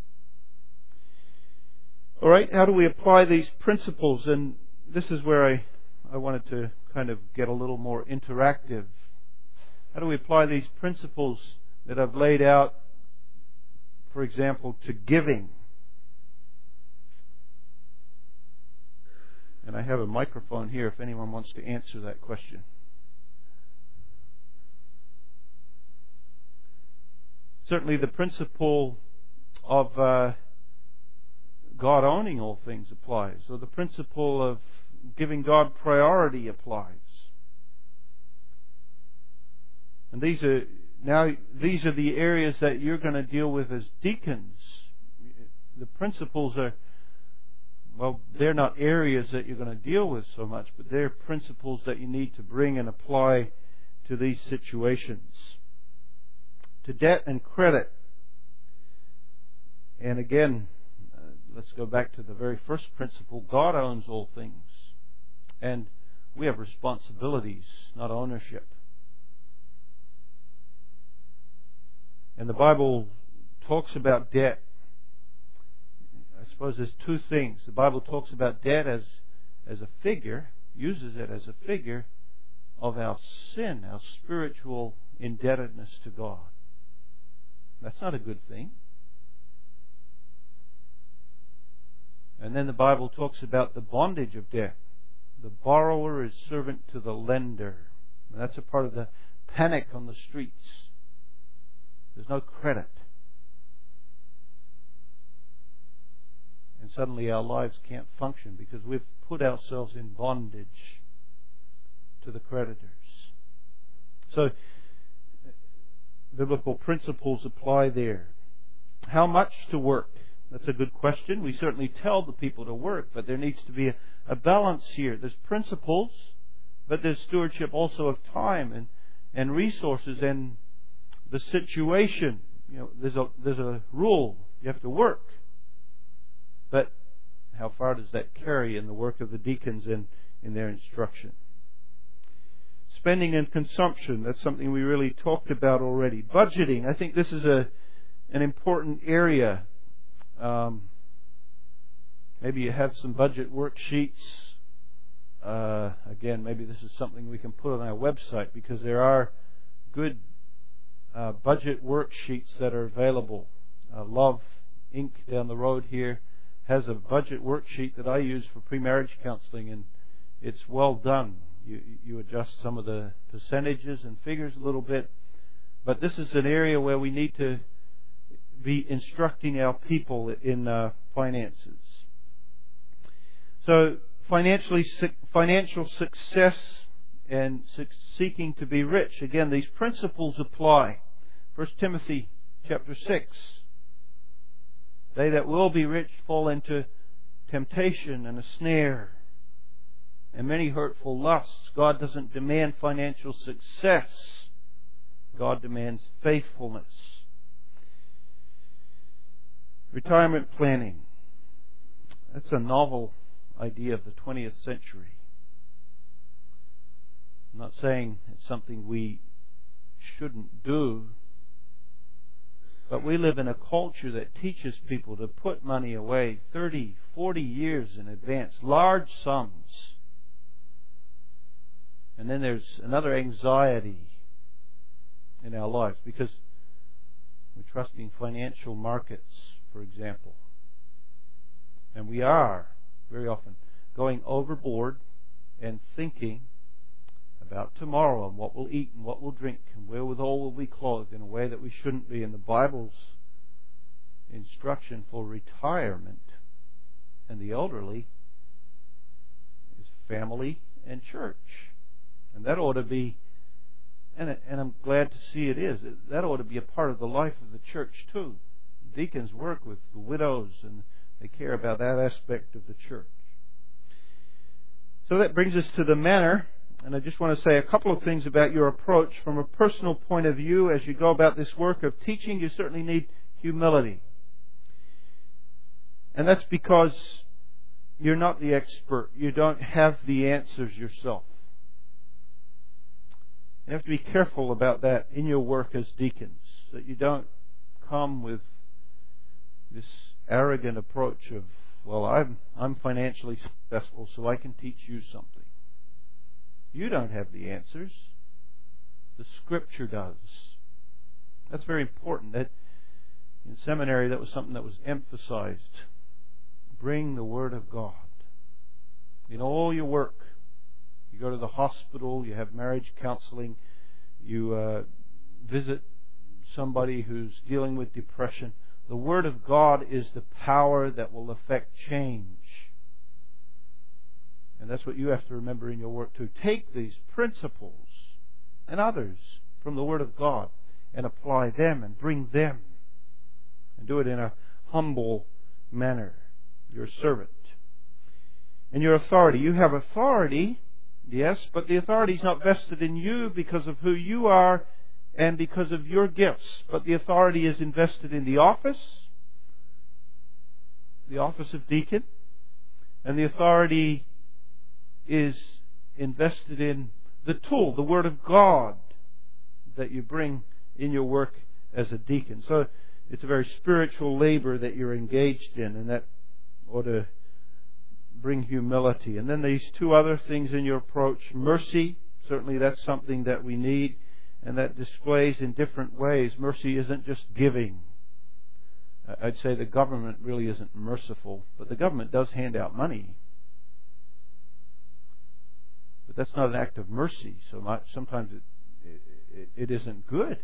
S2: All right, how do we apply these principles? And this is where I wanted to kind of get a little more interactive. How do we apply these principles that I've laid out, for example, to giving? And I have a microphone here if anyone wants to answer that question. Certainly the principle of God owning all things applies, or the principle of giving God priority applies. And these are the areas that you're going to deal with as deacons. The principles are, well, they're not areas that you're going to deal with so much, but they're principles that you need to bring and apply to these situations. To debt and credit. And again, let's go back to the very first principle. God owns all things. And we have responsibilities, not ownership. And the Bible talks about debt. I suppose there's two things. The Bible talks about debt as a figure, uses it as a figure of our sin, our spiritual indebtedness to God. That's not a good thing. And then the Bible talks about the bondage of debt. The borrower is servant to the lender. And that's a part of the panic on the streets. There's no credit. And suddenly our lives can't function because we've put ourselves in bondage to the creditors. So, biblical principles apply there. How much to work? That's a good question. We certainly tell the people to work, but there needs to be a balance here. There's principles, but there's stewardship also of time and resources and the situation. You know, there's a rule. You have to work. But how far does that carry in the work of the deacons in their instruction? Spending and consumption, that's something we really talked about already. Budgeting, I think this is an important area. Maybe you have some budget worksheets. Again, maybe this is something we can put on our website because there are good budget worksheets that are available. Love Inc. down the road here has a budget worksheet that I use for pre-marriage counseling, and it's well done. You adjust some of the percentages and figures a little bit, but this is an area where we need to be instructing our people in finances. So financial success and seeking to be rich. Again, these principles apply. 1 Timothy chapter 6. They that will be rich fall into temptation and a snare and many hurtful lusts. God doesn't demand financial success. God demands faithfulness. Retirement planning. That's a novel idea of the 20th century. I'm not saying it's something we shouldn't do, but we live in a culture that teaches people to put money away 30, 40 years in advance, large sums. And then there's another anxiety in our lives because we're trusting financial markets, for example. And we are, very often, going overboard and thinking about tomorrow and what we'll eat and what we'll drink and wherewithal we'll be clothed in a way that we shouldn't be. And the Bible's instruction for retirement and the elderly is family and church. And that ought to be, and I'm glad to see it is, that ought to be a part of the life of the church too. Deacons work with the widows and they care about that aspect of the church. So that brings us to the manner, and I just want to say a couple of things about your approach from a personal point of view as you go about this work of teaching. You certainly need humility. And that's because you're not the expert. You don't have the answers yourself. You have to be careful about that in your work as deacons, that you don't come with this arrogant approach of, well, I'm financially successful, so I can teach you something. You don't have the answers. The Scripture does. That's very important. That in seminary, that was something that was emphasized. Bring the Word of God in all your work. You go to the hospital, you have marriage counseling, you visit somebody who's dealing with depression. The Word of God is the power that will affect change. And that's what you have to remember in your work too. Take these principles and others from the Word of God and apply them and bring them. And do it in a humble manner. You're a servant. And your authority. You have authority, yes, but the authority is not vested in you because of who you are and because of your gifts. But the authority is invested in the office of deacon, and the authority is invested in the tool, the Word of God, that you bring in your work as a deacon. So it's a very spiritual labor that you're engaged in, and that ought to bring humility. And then these two other things in your approach. Mercy, certainly that's something that we need, and that displays in different ways. Mercy isn't just giving. I'd say the government really isn't merciful, but the government does hand out money. But that's not an act of mercy so much. Sometimes it isn't good.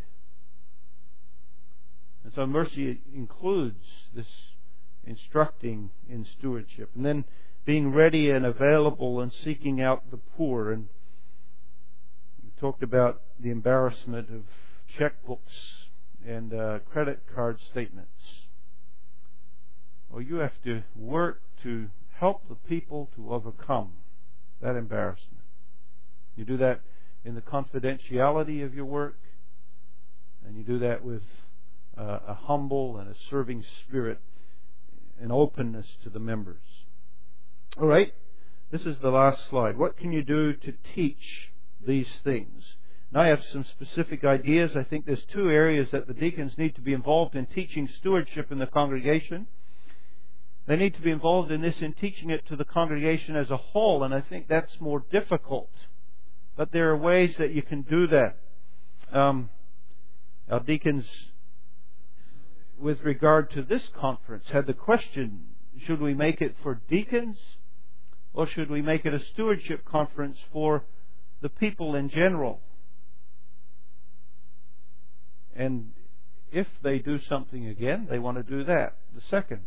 S2: And so mercy includes this instructing in stewardship. And then being ready and available and seeking out the poor. And we talked about the embarrassment of checkbooks and credit card statements. Well, you have to work to help the people to overcome that embarrassment. You do that in the confidentiality of your work, and you do that with a humble and a serving spirit and openness to the members. All right, this is the last slide. What can you do to teach these things? Now I have some specific ideas. I think there's two areas that the deacons need to be involved in teaching stewardship in the congregation. They need to be involved in this in teaching it to the congregation as a whole, and I think that's more difficult. But there are ways that you can do that. Our deacons, with regard to this conference, had the question, should we make it for deacons or should we make it a stewardship conference for the people in general? And if they do something again, they want to do that, the second.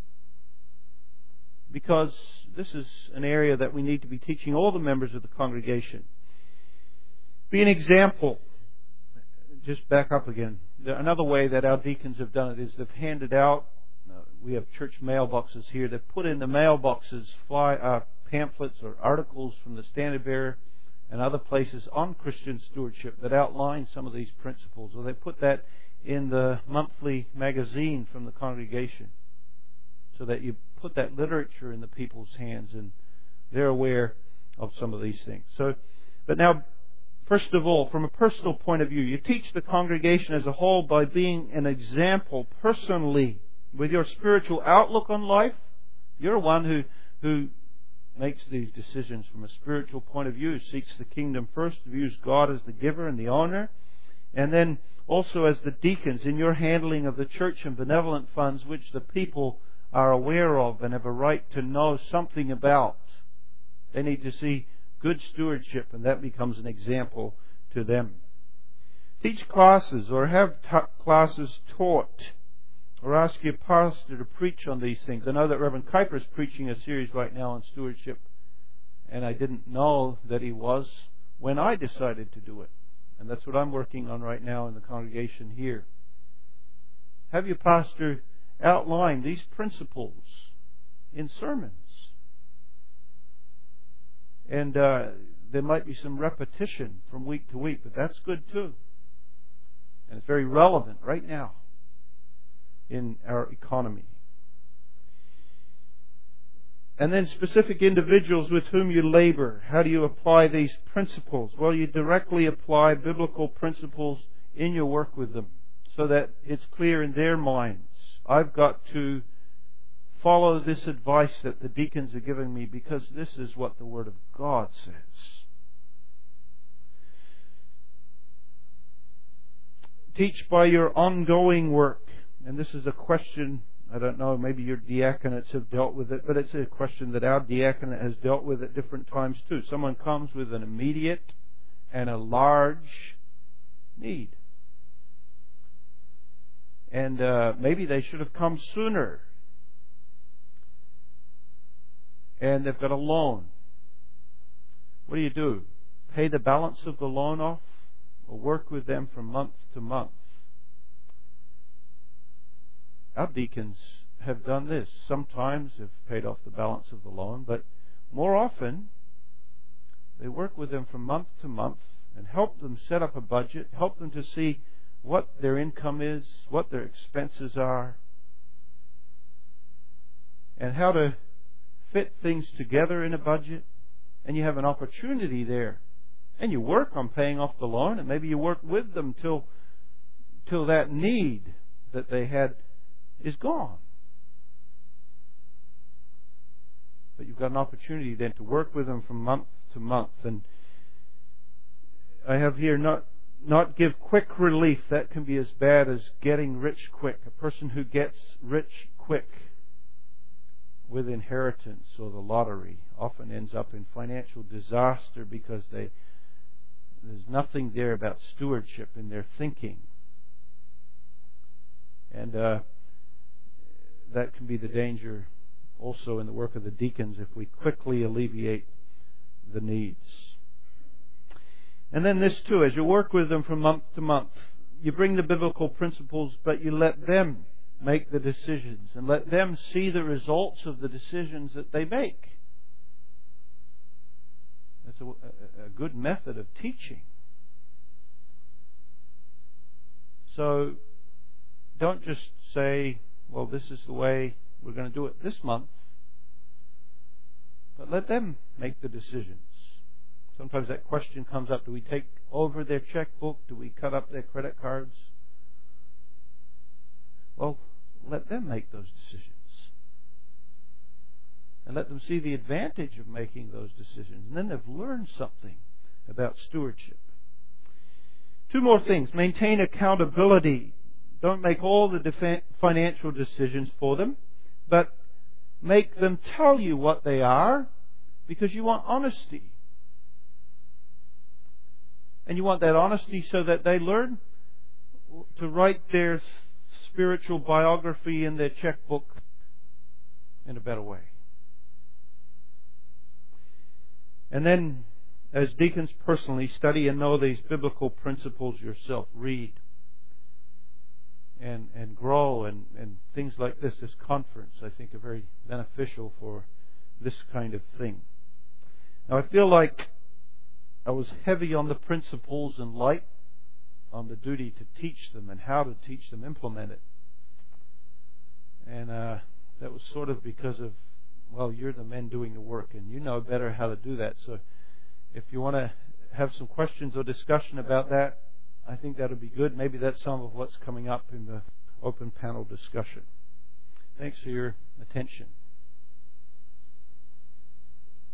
S2: Because this is an area that we need to be teaching all the members of the congregation. Be an example. Just back up again. Another way that our deacons have done it is they've handed out, we have church mailboxes here, they've put in the mailboxes pamphlets or articles from the Standard Bearer and other places on Christian stewardship that outline some of these principles. Or they put that in the monthly magazine from the congregation so that you put that literature in the people's hands and they're aware of some of these things. But now, first of all, from a personal point of view, you teach the congregation as a whole by being an example personally with your spiritual outlook on life. You're one who makes these decisions from a spiritual point of view, seeks the kingdom first, views God as the giver and the owner, and then also as the deacons in your handling of the church and benevolent funds, which the people are aware of and have a right to know something about. They need to see good stewardship, and that becomes an example to them. Teach classes or have classes taught, or ask your pastor to preach on these things. I know that Reverend Kuiper is preaching a series right now on stewardship, and I didn't know that he was when I decided to do it. And that's what I'm working on right now in the congregation here. Have your pastor outline these principles in sermons. And there might be some repetition from week to week, but that's good too. And it's very relevant right now in our economy. And then specific individuals with whom you labor. How do you apply these principles? Well, you directly apply biblical principles in your work with them so that it's clear in their minds. I've got to follow this advice that the deacons are giving me because this is what the Word of God says. Teach by your ongoing work. And this is a question, I don't know, maybe your diaconates have dealt with it, but it's a question that our diaconate has dealt with at different times too. Someone comes with an immediate and a large need. And maybe they should have come sooner. And they've got a loan. What do? Pay the balance of the loan off? Or work with them from month to month? Our deacons have done this. Sometimes they've paid off the balance of the loan, but more often they work with them from month to month and help them set up a budget, help them to see what their income is, what their expenses are, and how to fit things together in a budget. And you have an opportunity there. And you work on paying off the loan, and maybe you work with them till that need that they had is gone. But you've got an opportunity then to work with them from month to month. And I have here not give quick relief. That can be as bad as getting rich quick. A person who gets rich quick with inheritance or the lottery often ends up in financial disaster because there's nothing there about stewardship in their thinking. And that can be the danger also in the work of the deacons if we quickly alleviate the needs. And then this too, as you work with them from month to month, you bring the biblical principles, but you let them make the decisions and let them see the results of the decisions that they make. That's a good method of teaching. So don't just say, well, this is the way we're going to do it this month. But let them make the decisions. Sometimes that question comes up, do we take over their checkbook? Do we cut up their credit cards? Well, let them make those decisions. And let them see the advantage of making those decisions. And then they've learned something about stewardship. Two more things. Maintain accountability. Don't make all the financial decisions for them, but make them tell you what they are because you want honesty. And you want that honesty so that they learn to write their spiritual biography in their checkbook in a better way. And then, as deacons personally, study and know these biblical principles yourself. Read and grow and things like this. This conference, I think, are very beneficial for this kind of thing. Now, I feel like I was heavy on the principles and light on the duty to teach them and how to teach them, implement it. And that was sort of because of, well, you're the men doing the work and you know better how to do that. So if you want to have some questions or discussion about that, I think that would be good. Maybe that's some of what's coming up in the open panel discussion. Thanks for your attention.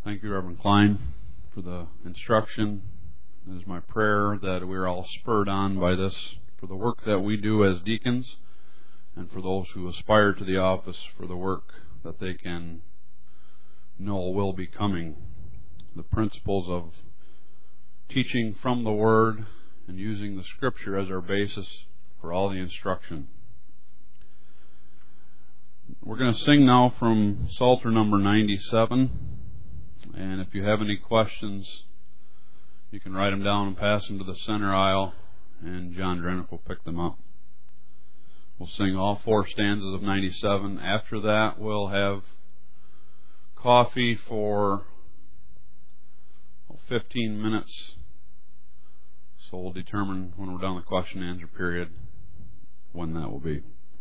S1: Thank you, Reverend Klein, for the instruction. It is my prayer that we are all spurred on by this for the work that we do as deacons, and for those who aspire to the office for the work that they can know will be coming. The principles of teaching from the Word and using the Scripture as our basis for all the instruction. We're going to sing now from Psalter number 97, and if you have any questions, you can write them down and pass them to the center aisle, and John Drenick will pick them up. We'll sing all 4 stanzas of 97. After that, we'll have coffee for 15 minutes. So we'll determine when we're done the question and answer period when that will be.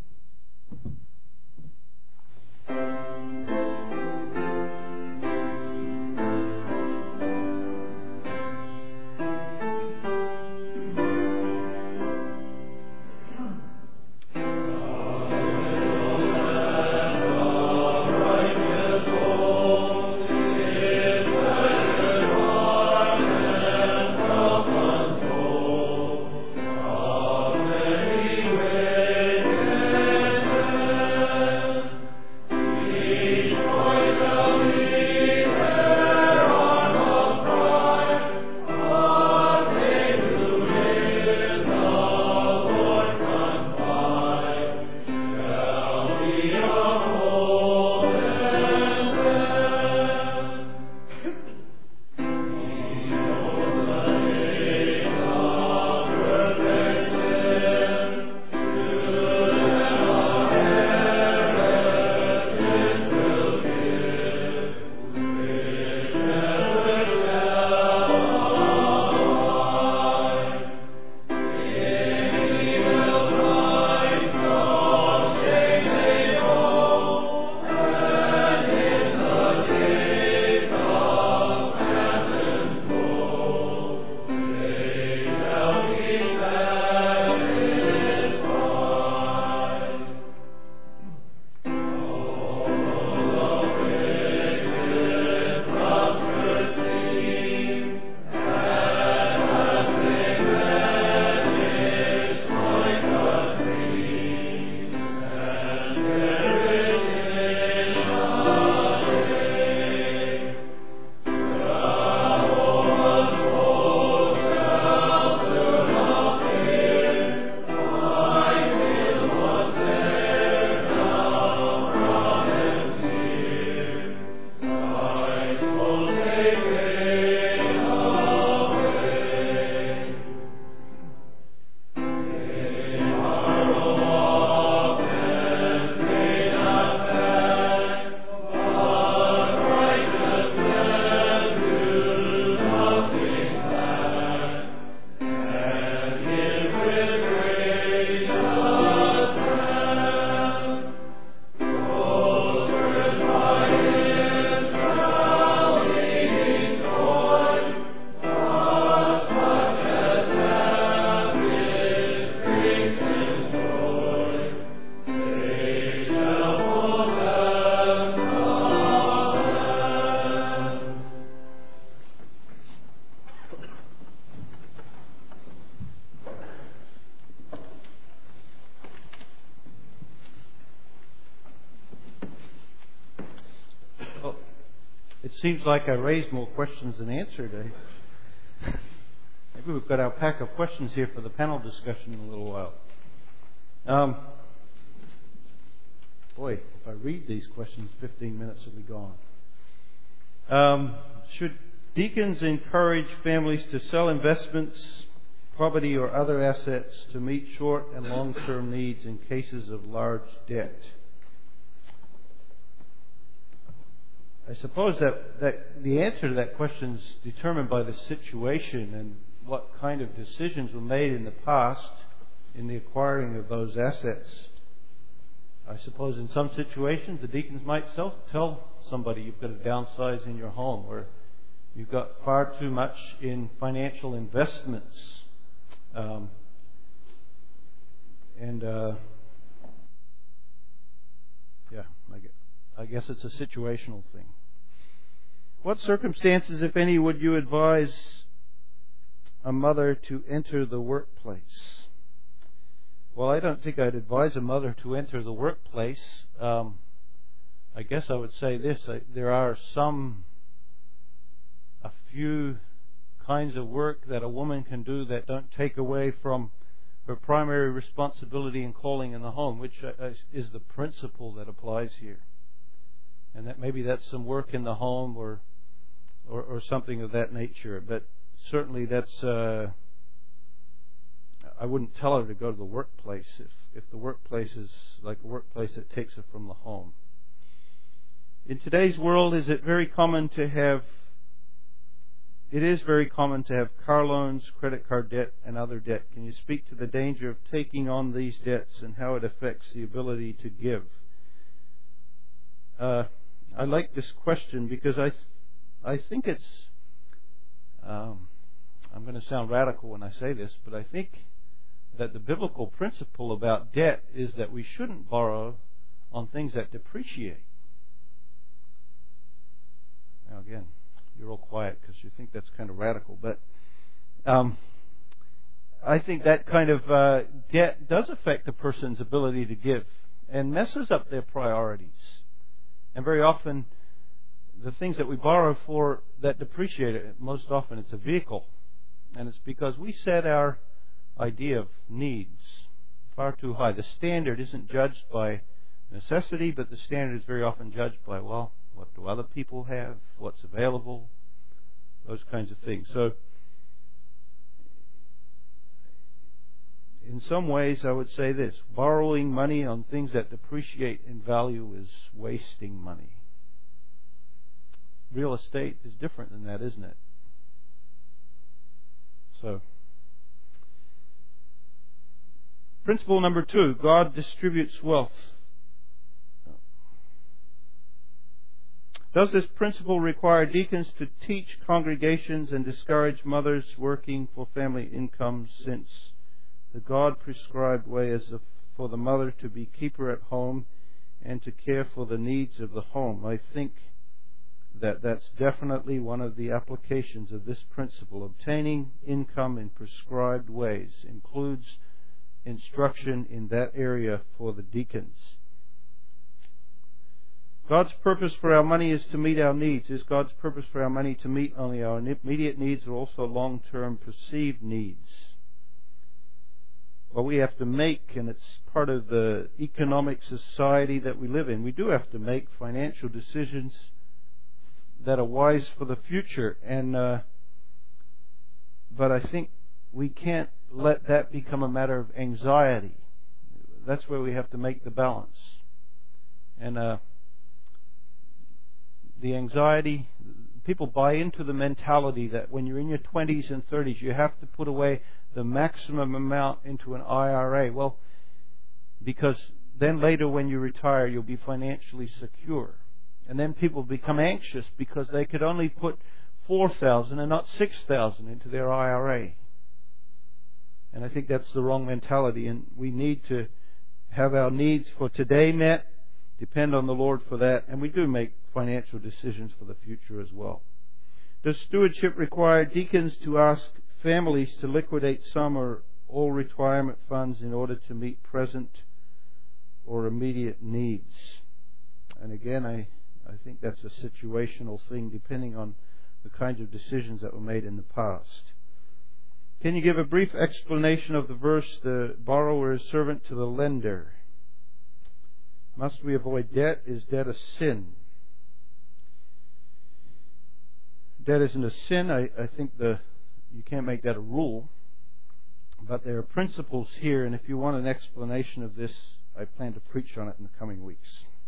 S2: Seems like I raised more questions than answered. Maybe we've got our pack of questions here for the panel discussion in a little while. Boy, if I read these questions, 15 minutes will be gone. Should deacons encourage families to sell investments, property, or other assets to meet short and long-term needs in cases of large debt? I suppose that the answer to that question is determined by the situation and what kind of decisions were made in the past in the acquiring of those assets. I suppose in some situations the deacons might tell somebody you've got to downsize in your home, or you've got far too much in financial investments. I guess it's a situational thing. What circumstances, if any, would you advise a mother to enter the workplace? Well, I don't think I'd advise a mother to enter the workplace. I guess I would say this. There are a few kinds of work that a woman can do that don't take away from her primary responsibility and calling in the home, which is the principle that applies here. And that maybe that's some work in the home or something of that nature. But certainly that's I wouldn't tell her to go to the workplace if the workplace is like a workplace that takes her from the home. In today's world, it is very common to have car loans, credit card debt, and other debt. Can you speak to the danger of taking on these debts and how it affects the ability to give? I like this question because I think it's I'm going to sound radical when I say this, but I think that the biblical principle about debt is that we shouldn't borrow on things that depreciate. Now again, you're all quiet because you think that's kind of radical, but I think that kind of debt does affect a person's ability to give and messes up their priorities. And very often, the things that we borrow for that depreciate, most often it's a vehicle. And it's because we set our idea of needs far too high. The standard isn't judged by necessity, but the standard is very often judged by, well, what do other people have? What's available? Those kinds of things. So, in some ways, I would say this. Borrowing money on things that depreciate in value is wasting money. Real estate is different than that, isn't it? So, principle number 2, God distributes wealth. Does this principle require deacons to teach congregations and discourage mothers working for family incomes, since the God-prescribed way is for the mother to be keeper at home and to care for the needs of the home? I think that's definitely one of the applications of this principle. Obtaining income in prescribed ways includes instruction in that area for the deacons. God's purpose for our money is to meet our needs. Is God's purpose for our money to meet only our immediate needs or also long-term perceived needs? Well, we have to make, and it's part of the economic society that we live in, we do have to make financial decisions that are wise for the future. But I think we can't let that become a matter of anxiety. That's where we have to make the balance. And the anxiety, people buy into the mentality that when you're in your 20s and 30s, you have to put away the maximum amount into an IRA. Well, because then later when you retire, you'll be financially secure. And then people become anxious because they could only put $4,000 and not $6,000 into their IRA. And I think that's the wrong mentality. And we need to have our needs for today met, depend on the Lord for that, and we do make financial decisions for the future as well. Does stewardship require deacons to ask families to liquidate some or all retirement funds in order to meet present or immediate needs? And again, I think that's a situational thing depending on the kinds of decisions that were made in the past. Can you give a brief explanation of the verse, the borrower is servant to the lender? Must we avoid debt? Is debt a sin? Debt isn't a sin. I think you can't make that a rule. But there are principles here, and if you want an explanation of this, I plan to preach on it in the coming weeks.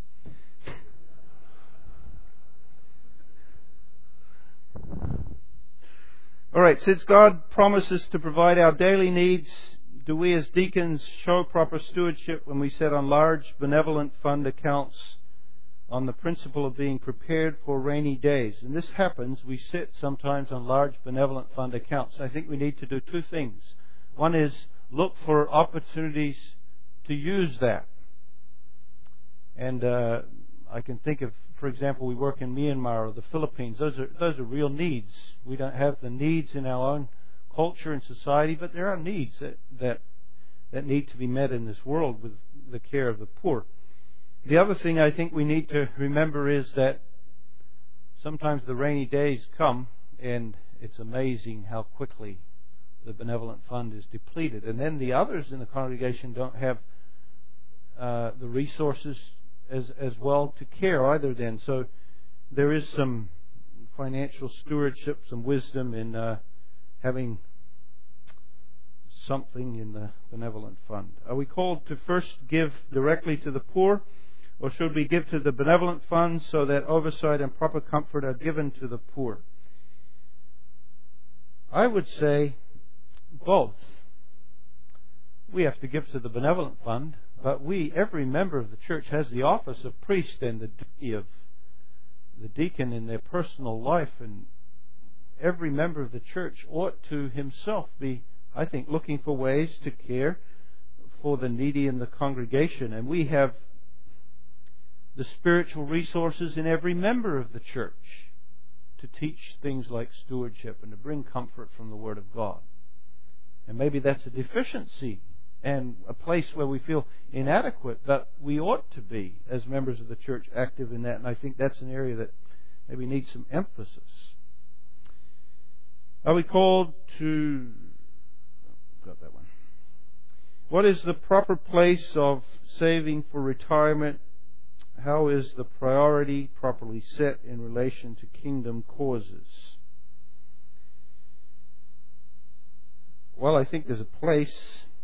S2: All right, since God promises to provide our daily needs, do we as deacons show proper stewardship when we set on large benevolent fund accounts on the principle of being prepared for rainy days? And this happens. We sit sometimes on large benevolent fund accounts. I think we need to do two things. One is look for opportunities to use that. And I can think of, for example, we work in Myanmar or the Philippines. Those are real needs. We don't have the needs in our own culture and society, but there are needs that need to be met in this world with the care of the poor. The other thing I think we need to remember is that sometimes the rainy days come, and it's amazing how quickly the benevolent fund is depleted. And then the others in the congregation don't have the resources as well to care either then. So there is some financial stewardship, some wisdom in having something in the benevolent fund. Are we called to first give directly to the poor, or should we give to the benevolent fund so that oversight and proper comfort are given to the poor? I would say both. We have to give to the benevolent fund, but every member of the church has the office of priest and the duty of the deacon in their personal life, and every member of the church ought to himself be, I think, looking for ways to care for the needy in the congregation. And we have the spiritual resources in every member of the church to teach things like stewardship and to bring comfort from the Word of God. And maybe that's a deficiency and a place where we feel inadequate, but we ought to be, as members of the church, active in that. And I think that's an area that maybe needs some emphasis. Are we called to... Got that one. What is the proper place of saving for retirement? How is the priority properly set in relation to kingdom causes? Well, I think there's a place.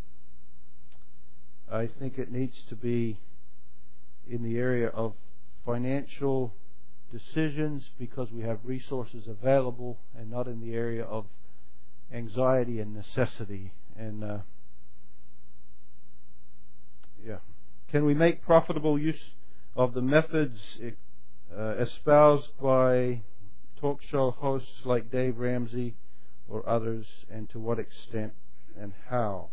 S2: I think it needs to be in the area of financial decisions because we have resources available, and not in the area of anxiety and necessity. And can we make profitable use of the methods espoused by talk show hosts like Dave Ramsey or others, and to what extent and how?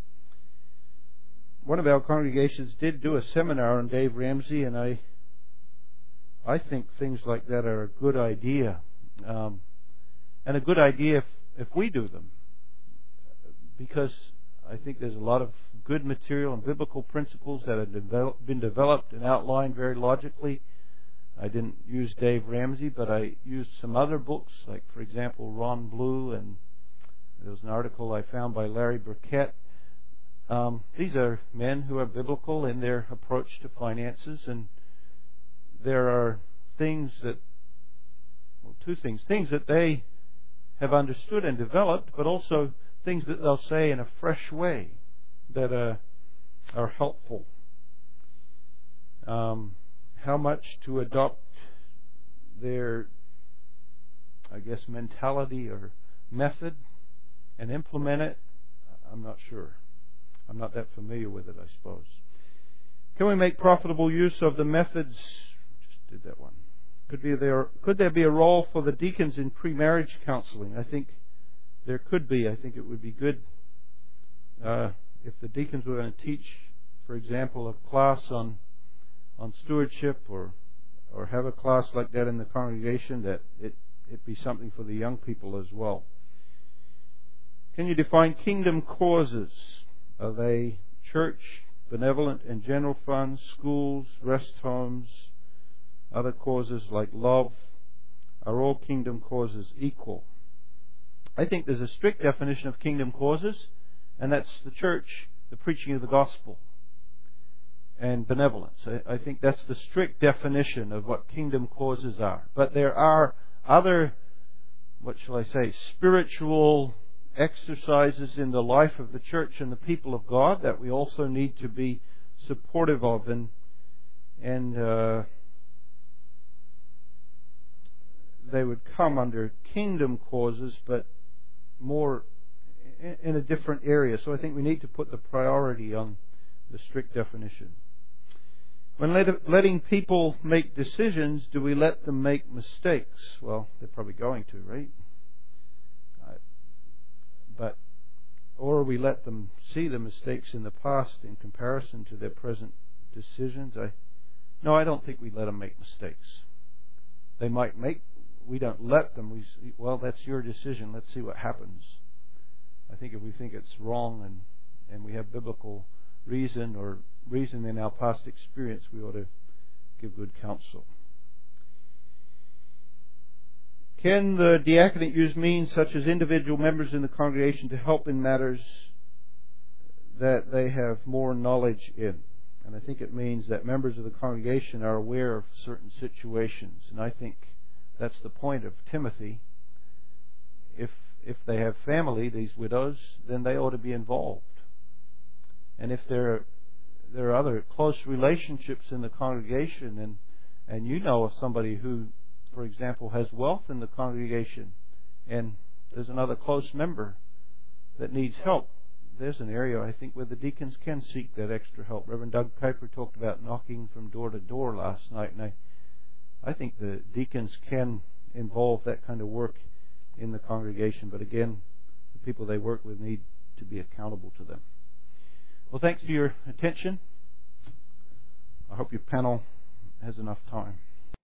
S2: One of our congregations did do a seminar on Dave Ramsey, and I think things like that are a good idea, and a good idea if we do them, because I think there's a lot of good material and biblical principles that have been developed and outlined very logically. I didn't use Dave Ramsey, but I used some other books, like, for example, Ron Blue, and there was an article I found by Larry Burkett. These are men who are biblical in their approach to finances, and there are things that, two things that they have understood and developed, but also things that they'll say in a fresh way that are helpful. How much to adopt their, mentality or method and implement it, I'm not sure. I'm not that familiar with it, I suppose. Can we make profitable use of the methods? Just did that one. Could there be a role for the deacons in pre-marriage counseling? I think there could be. I think it would be good if the deacons were going to teach, for example, a class on stewardship, or have a class like that in the congregation, that it be something for the young people as well. Can you define kingdom causes? Are they church, benevolent and general funds, schools, rest homes, other causes like love? Are all kingdom causes equal? I think there's a strict definition of kingdom causes, and that's the church, the preaching of the gospel, and benevolence. I think that's the strict definition of what kingdom causes are. But there are other, spiritual exercises in the life of the church and the people of God that we also need to be supportive of, and they would come under kingdom causes, but more in a different area. So I think we need to put the priority on the strict definition. When letting people make decisions, do we let them make mistakes? Well, they're probably going to, right? Or we let them see the mistakes in the past in comparison to their present decisions. No, I don't think we let them make mistakes. They might make, we don't let them. We say, well, that's your decision. Let's see what happens. I think if we think it's wrong and we have biblical reason or reason in our past experience, we ought to give good counsel. Can the diaconate use means such as individual members in the congregation to help in matters that they have more knowledge in? And I think it means that members of the congregation are aware of certain situations. And I think that's the point of Timothy. If they have family, these widows, then they ought to be involved. And if there are other close relationships in the congregation, and you know of somebody who, for example, has wealth in the congregation, and there's another close member that needs help, there's an area, I think, where the deacons can seek that extra help. Reverend Doug Piper talked about knocking from door to door last night, and I think the deacons can involve that kind of work in the congregation. But again, the people they work with need to be accountable to them. Well, thanks for your attention. I hope your panel has enough time.